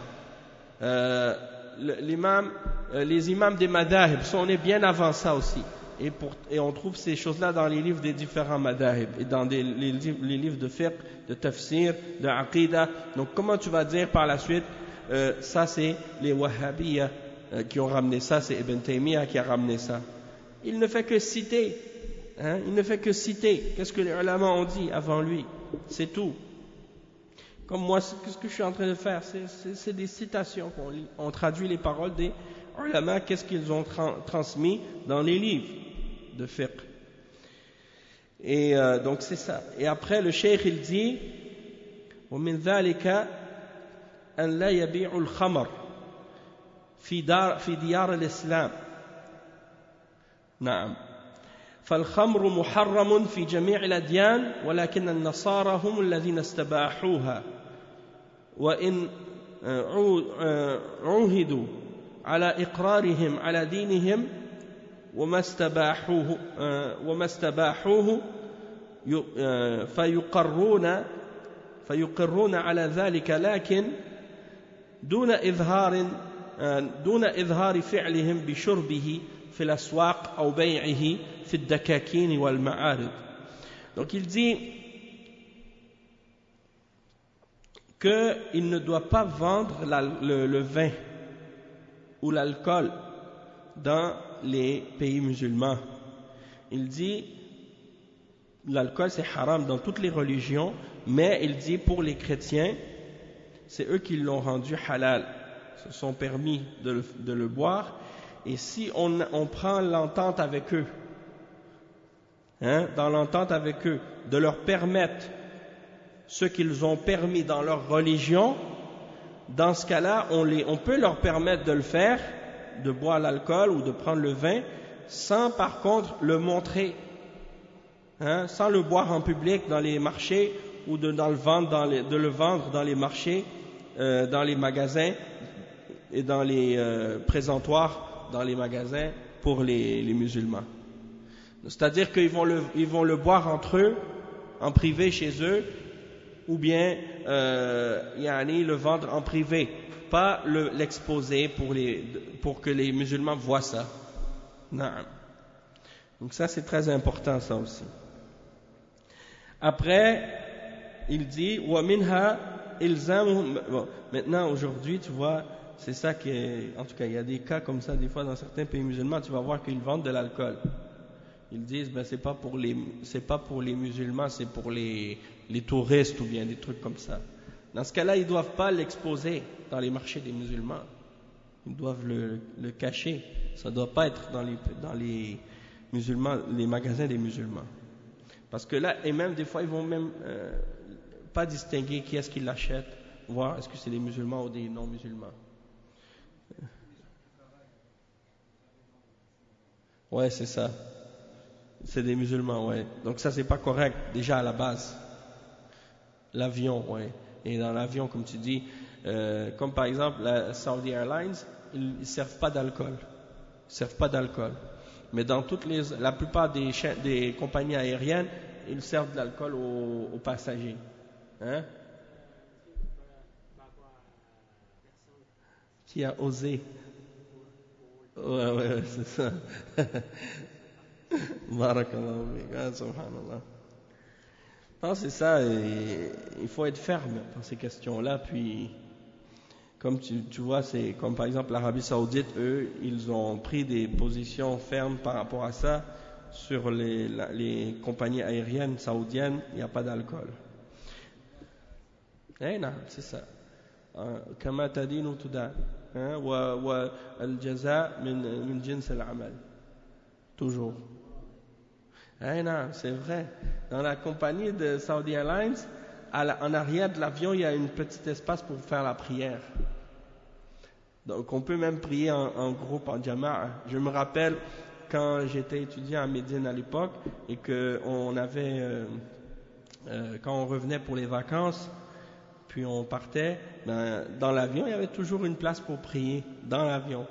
A: Euh, l'imam, euh, les imams des madahib sont nés bien avant ça aussi. Et, pour, et on trouve ces choses-là dans les livres des différents madahib et dans des, les, les livres de fiqh, de tafsir, de aqidah. Donc comment tu vas dire par la suite euh, ça c'est les wahhabiyya euh, qui ont ramené ça, c'est Ibn Taymiyyah qui a ramené ça. Il ne fait que citer, hein, il ne fait que citer qu'est-ce que les ulama ont dit avant lui, c'est tout. Comme moi, qu'est-ce que je suis en train de faire, c'est, c'est, c'est des citations qu'on lit, on traduit les paroles des ulama, qu'est-ce qu'ils ont tra- transmis dans les livres de fiqh. Et euh, donc c'est ça. Et après le cheikh il dit ومن ذلك أن لا يبيع الخمر في دار في ديار الإسلام. نعم. فالخمر محرم في جميع الأديان ولكن النصارى هم الذين استباحوها وإن عوهدوا على إقرارهم على دينهم وما استباحوه وما استباحوه فيقرون فيقرون على ذلك لكن دون إظهار دون إظهار فعلهم بشربه في الأسواق أو بيعه في الدكاكين والمعارض. Donc il dit qu'il ne doit pas vendre la, le, le vin ou l'alcool dans les pays musulmans. Il dit l'alcool c'est haram dans toutes les religions, mais il dit pour les chrétiens c'est eux qui l'ont rendu halal, se sont permis de le, de le boire. Et si on, on prend l'entente avec eux, hein, dans l'entente avec eux, de leur permettre ce qu'ils ont permis dans leur religion, dans ce cas-là, on, les, on peut leur permettre de le faire, de boire l'alcool ou de prendre le vin, sans par contre le montrer, hein, sans le boire en public dans les marchés ou de, dans le vendre dans les, de le vendre dans les marchés, euh, dans les magasins et dans les euh, présentoirs dans les magasins pour les, les musulmans. C'est-à-dire qu'ils vont le, ils vont le boire entre eux, en privé chez eux, ou bien euh, yani, le vendre en privé, pas le, l'exposer pour, les, pour que les musulmans voient ça. Naam. Donc ça c'est très important ça aussi. Après, il dit وَمِنْهَا إِلْزَامُهُمْ. Bon, maintenant aujourd'hui tu vois, c'est ça qui est, en tout cas il y a des cas comme ça des fois dans certains pays musulmans, tu vas voir qu'ils vendent de l'alcool. Ils disent ben c'est pas pour les c'est pas pour les musulmans, c'est pour les les touristes ou bien des trucs comme ça. Dans ce cas-là, ils doivent pas l'exposer dans les marchés des musulmans. Ils doivent le, le cacher. Ça doit pas être dans les dans les musulmans, les magasins des musulmans. Parce que là, et même des fois, ils vont même euh, pas distinguer qui est-ce qui l'achète, voir est-ce que c'est des musulmans ou des non-musulmans. Ouais, c'est ça. C'est des musulmans, ouais. Donc ça, c'est pas correct, déjà à la base. L'avion, ouais. Et dans l'avion, comme tu dis, euh, comme par exemple la Saudi Airlines, ils ne servent pas d'alcool. Ils servent pas d'alcool. Mais dans toutes les, la plupart des, chaînes, des compagnies aériennes, ils servent de l'alcool aux, aux passagers. Hein? Qui a osé? Ouais, ouais, c'est ça. Barakallahu fik, subhanallah. Non, c'est ça, et il faut être ferme dans ces questions-là, puis comme tu, tu vois, c'est comme par exemple l'Arabie Saoudite, eux, ils ont pris des positions fermes par rapport à ça, sur les, la, les compagnies aériennes saoudiennes, il n'y a pas d'alcool. Eh non, c'est ça. Kama tadinu tudan, wa al-jaza min jins al-amal. Toujours. Eh non, c'est vrai. Dans la compagnie de Saudi Airlines, la, en arrière de l'avion, il y a un petit espace pour faire la prière. Donc on peut même prier en, en groupe, en jama'a. Je me rappelle quand j'étais étudiant à Médine à l'époque et que on avait, euh, euh, quand on revenait pour les vacances, puis on partait, ben, dans l'avion, il y avait toujours une place pour prier dans l'avion.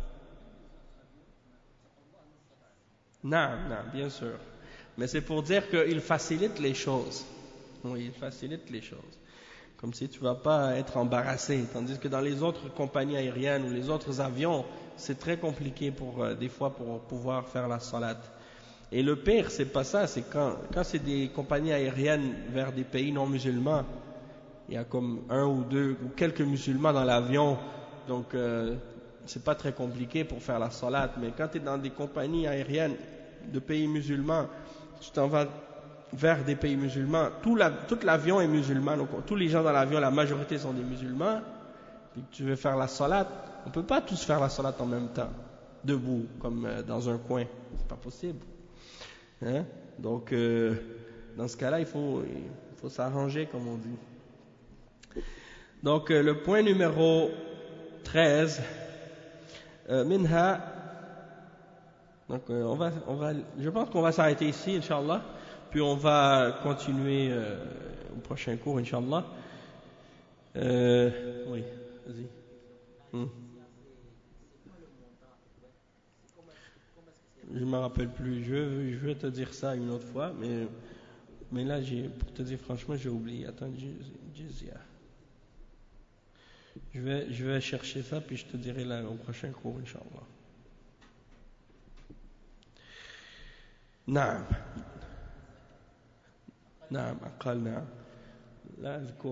A: Non, non, bien sûr. Mais c'est pour dire qu'il facilite les choses. Oui, il facilite les choses. Comme si tu ne vas pas être embarrassé. Tandis que dans les autres compagnies aériennes ou les autres avions, c'est très compliqué pour, euh, des fois pour pouvoir faire la salat. Et le pire, c'est pas ça, c'est quand, quand c'est des compagnies aériennes vers des pays non musulmans, il y a comme un ou deux ou quelques musulmans dans l'avion, donc euh, c'est pas très compliqué pour faire la salat. Mais quand tu es dans des compagnies aériennes de pays musulmans, tu t'en vas vers des pays musulmans, tout, la, tout l'avion est musulman, donc tous les gens dans l'avion, la majorité sont des musulmans, puis tu veux faire la salat, on ne peut pas tous faire la salat en même temps, debout, comme dans un coin, c'est pas possible. Hein? Donc, euh, dans ce cas-là, il faut, il faut s'arranger, comme on dit. Donc, euh, le point numéro treize, euh, Minha. Donc, euh, on va, on va, je pense qu'on va s'arrêter ici, Inch'Allah. Puis on va continuer euh, au prochain cours, Inch'Allah. Euh, oui, vas-y. Hmm. Je me rappelle plus. Je, je vais te dire ça une autre fois, mais, mais là, j'ai, pour te dire franchement, j'ai oublié. Attends, Jizya. Je vais, je vais chercher ça, puis je te dirai là au prochain cours, Inch'Allah. نعم نعم أقل نعم لا أذكر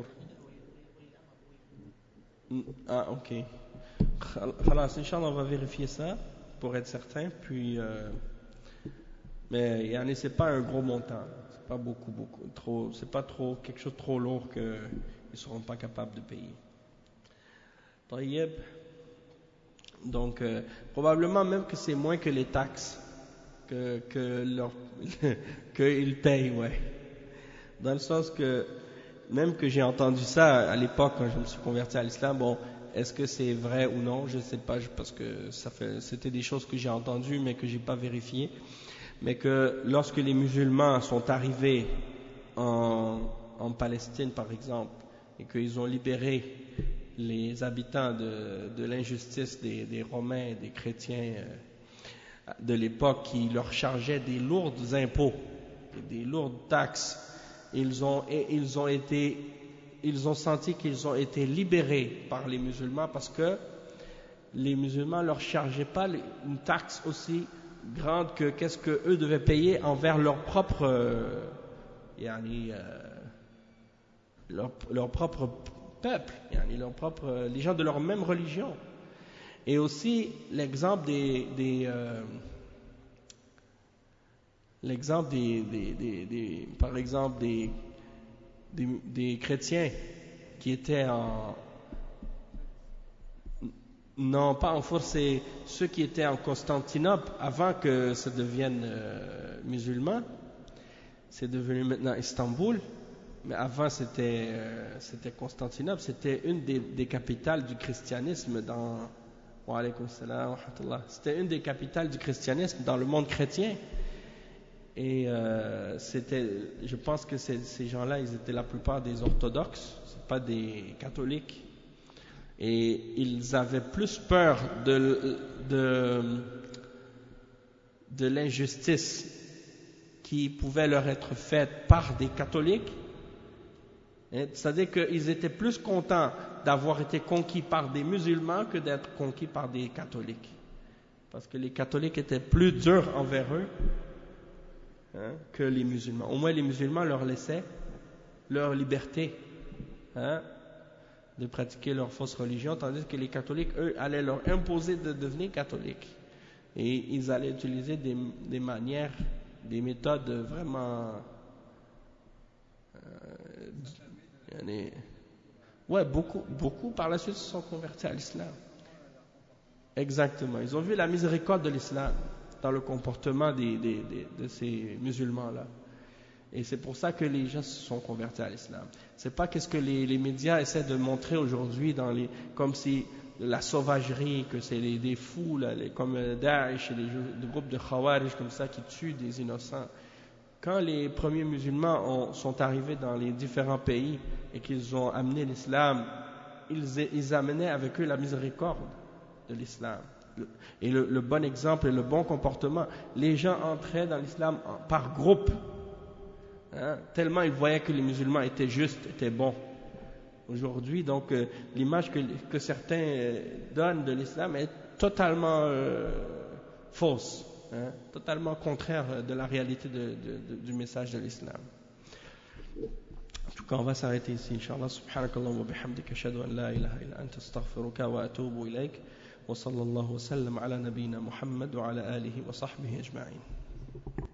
A: ah ok خلاص Inch'Allah on va vérifier ça pour être certain puis euh, mais yani, c'est pas un gros montant, c'est pas beaucoup beaucoup trop, c'est pas trop quelque chose de trop lourd qu'ils ne seront pas capables de payer. طيب. Donc euh, probablement même que c'est moins que les taxes que, que leur, qu'ils payent, ouais. Dans le sens que, même que j'ai entendu ça à l'époque quand je me suis converti à l'islam, bon, est-ce que c'est vrai ou non, je ne sais pas, parce que ça fait, c'était des choses que j'ai entendues mais que j'ai pas vérifiées, mais que lorsque les musulmans sont arrivés en, en Palestine par exemple, et qu'ils ont libéré les habitants de, de l'injustice des, des Romains et des chrétiens euh, de l'époque qui leur chargeaient des lourds impôts, des lourdes taxes, ils ont, et ils ont été, ils ont senti qu'ils ont été libérés par les musulmans parce que les musulmans leur chargeaient pas une taxe aussi grande que qu'est-ce que eux devaient payer envers leur propre, euh, yani, euh, leur, leur propre peuple, yani, leur propre, les gens de leur même religion. Et aussi l'exemple des, des euh, l'exemple des, des, des, des, par exemple des, des, des chrétiens qui étaient en, non pas en force, c'est ceux qui étaient en Constantinople avant que ça devienne euh, musulman, c'est devenu maintenant Istanbul, mais avant c'était, euh, c'était Constantinople, c'était une des, des capitales du christianisme dans Wa alaykoum salam wa rahmatullah. C'était une des capitales du christianisme dans le monde chrétien. Et euh, c'était, je pense que ces, ces gens-là, ils étaient la plupart des orthodoxes, c'est pas des catholiques. Et ils avaient plus peur de, de, de l'injustice qui pouvait leur être faite par des catholiques. C'est-à-dire qu'ils étaient plus contents d'avoir été conquis par des musulmans que d'être conquis par des catholiques. Parce que les catholiques étaient plus durs envers eux, hein, que les musulmans. Au moins les musulmans leur laissaient leur liberté, hein, de pratiquer leur fausse religion, tandis que les catholiques, eux, allaient leur imposer de devenir catholiques. Et ils allaient utiliser des, des manières, des méthodes vraiment... Euh, ouais, beaucoup, beaucoup par la suite se sont convertis à l'islam. Exactement. Ils ont vu la miséricorde de l'islam dans le comportement des, des, des, de ces musulmans-là. Et c'est pour ça que les gens se sont convertis à l'islam. C'est pas qu'est-ce que les, les médias essaient de montrer aujourd'hui dans les, comme si la sauvagerie, que c'est les, des fous, là, les, comme Daesh et les, les groupes de Khawarij comme ça qui tuent des innocents. Quand les premiers musulmans ont, sont arrivés dans les différents pays et qu'ils ont amené l'islam, ils, ils amenaient avec eux la miséricorde de l'islam. Et le, le bon exemple et le bon comportement. Les gens entraient dans l'islam par groupe, hein, tellement ils voyaient que les musulmans étaient justes, étaient bons. Aujourd'hui, donc, euh, l'image que, que certains euh, donnent de l'islam est totalement euh, fausse. Hein, totalement contraire de la réalité de, de, de, du message de l'islam. En tout cas, on va s'arrêter ici, Inch'Allah. Subhanakallahu wa bihamdika, ashhadu an la ilaha illa anta astaghfiruka wa atubu ilayk. Wa sallallahu wa sallam ala nabiyyina Muhammad wa ala alihi wa sahbihi ajma'in.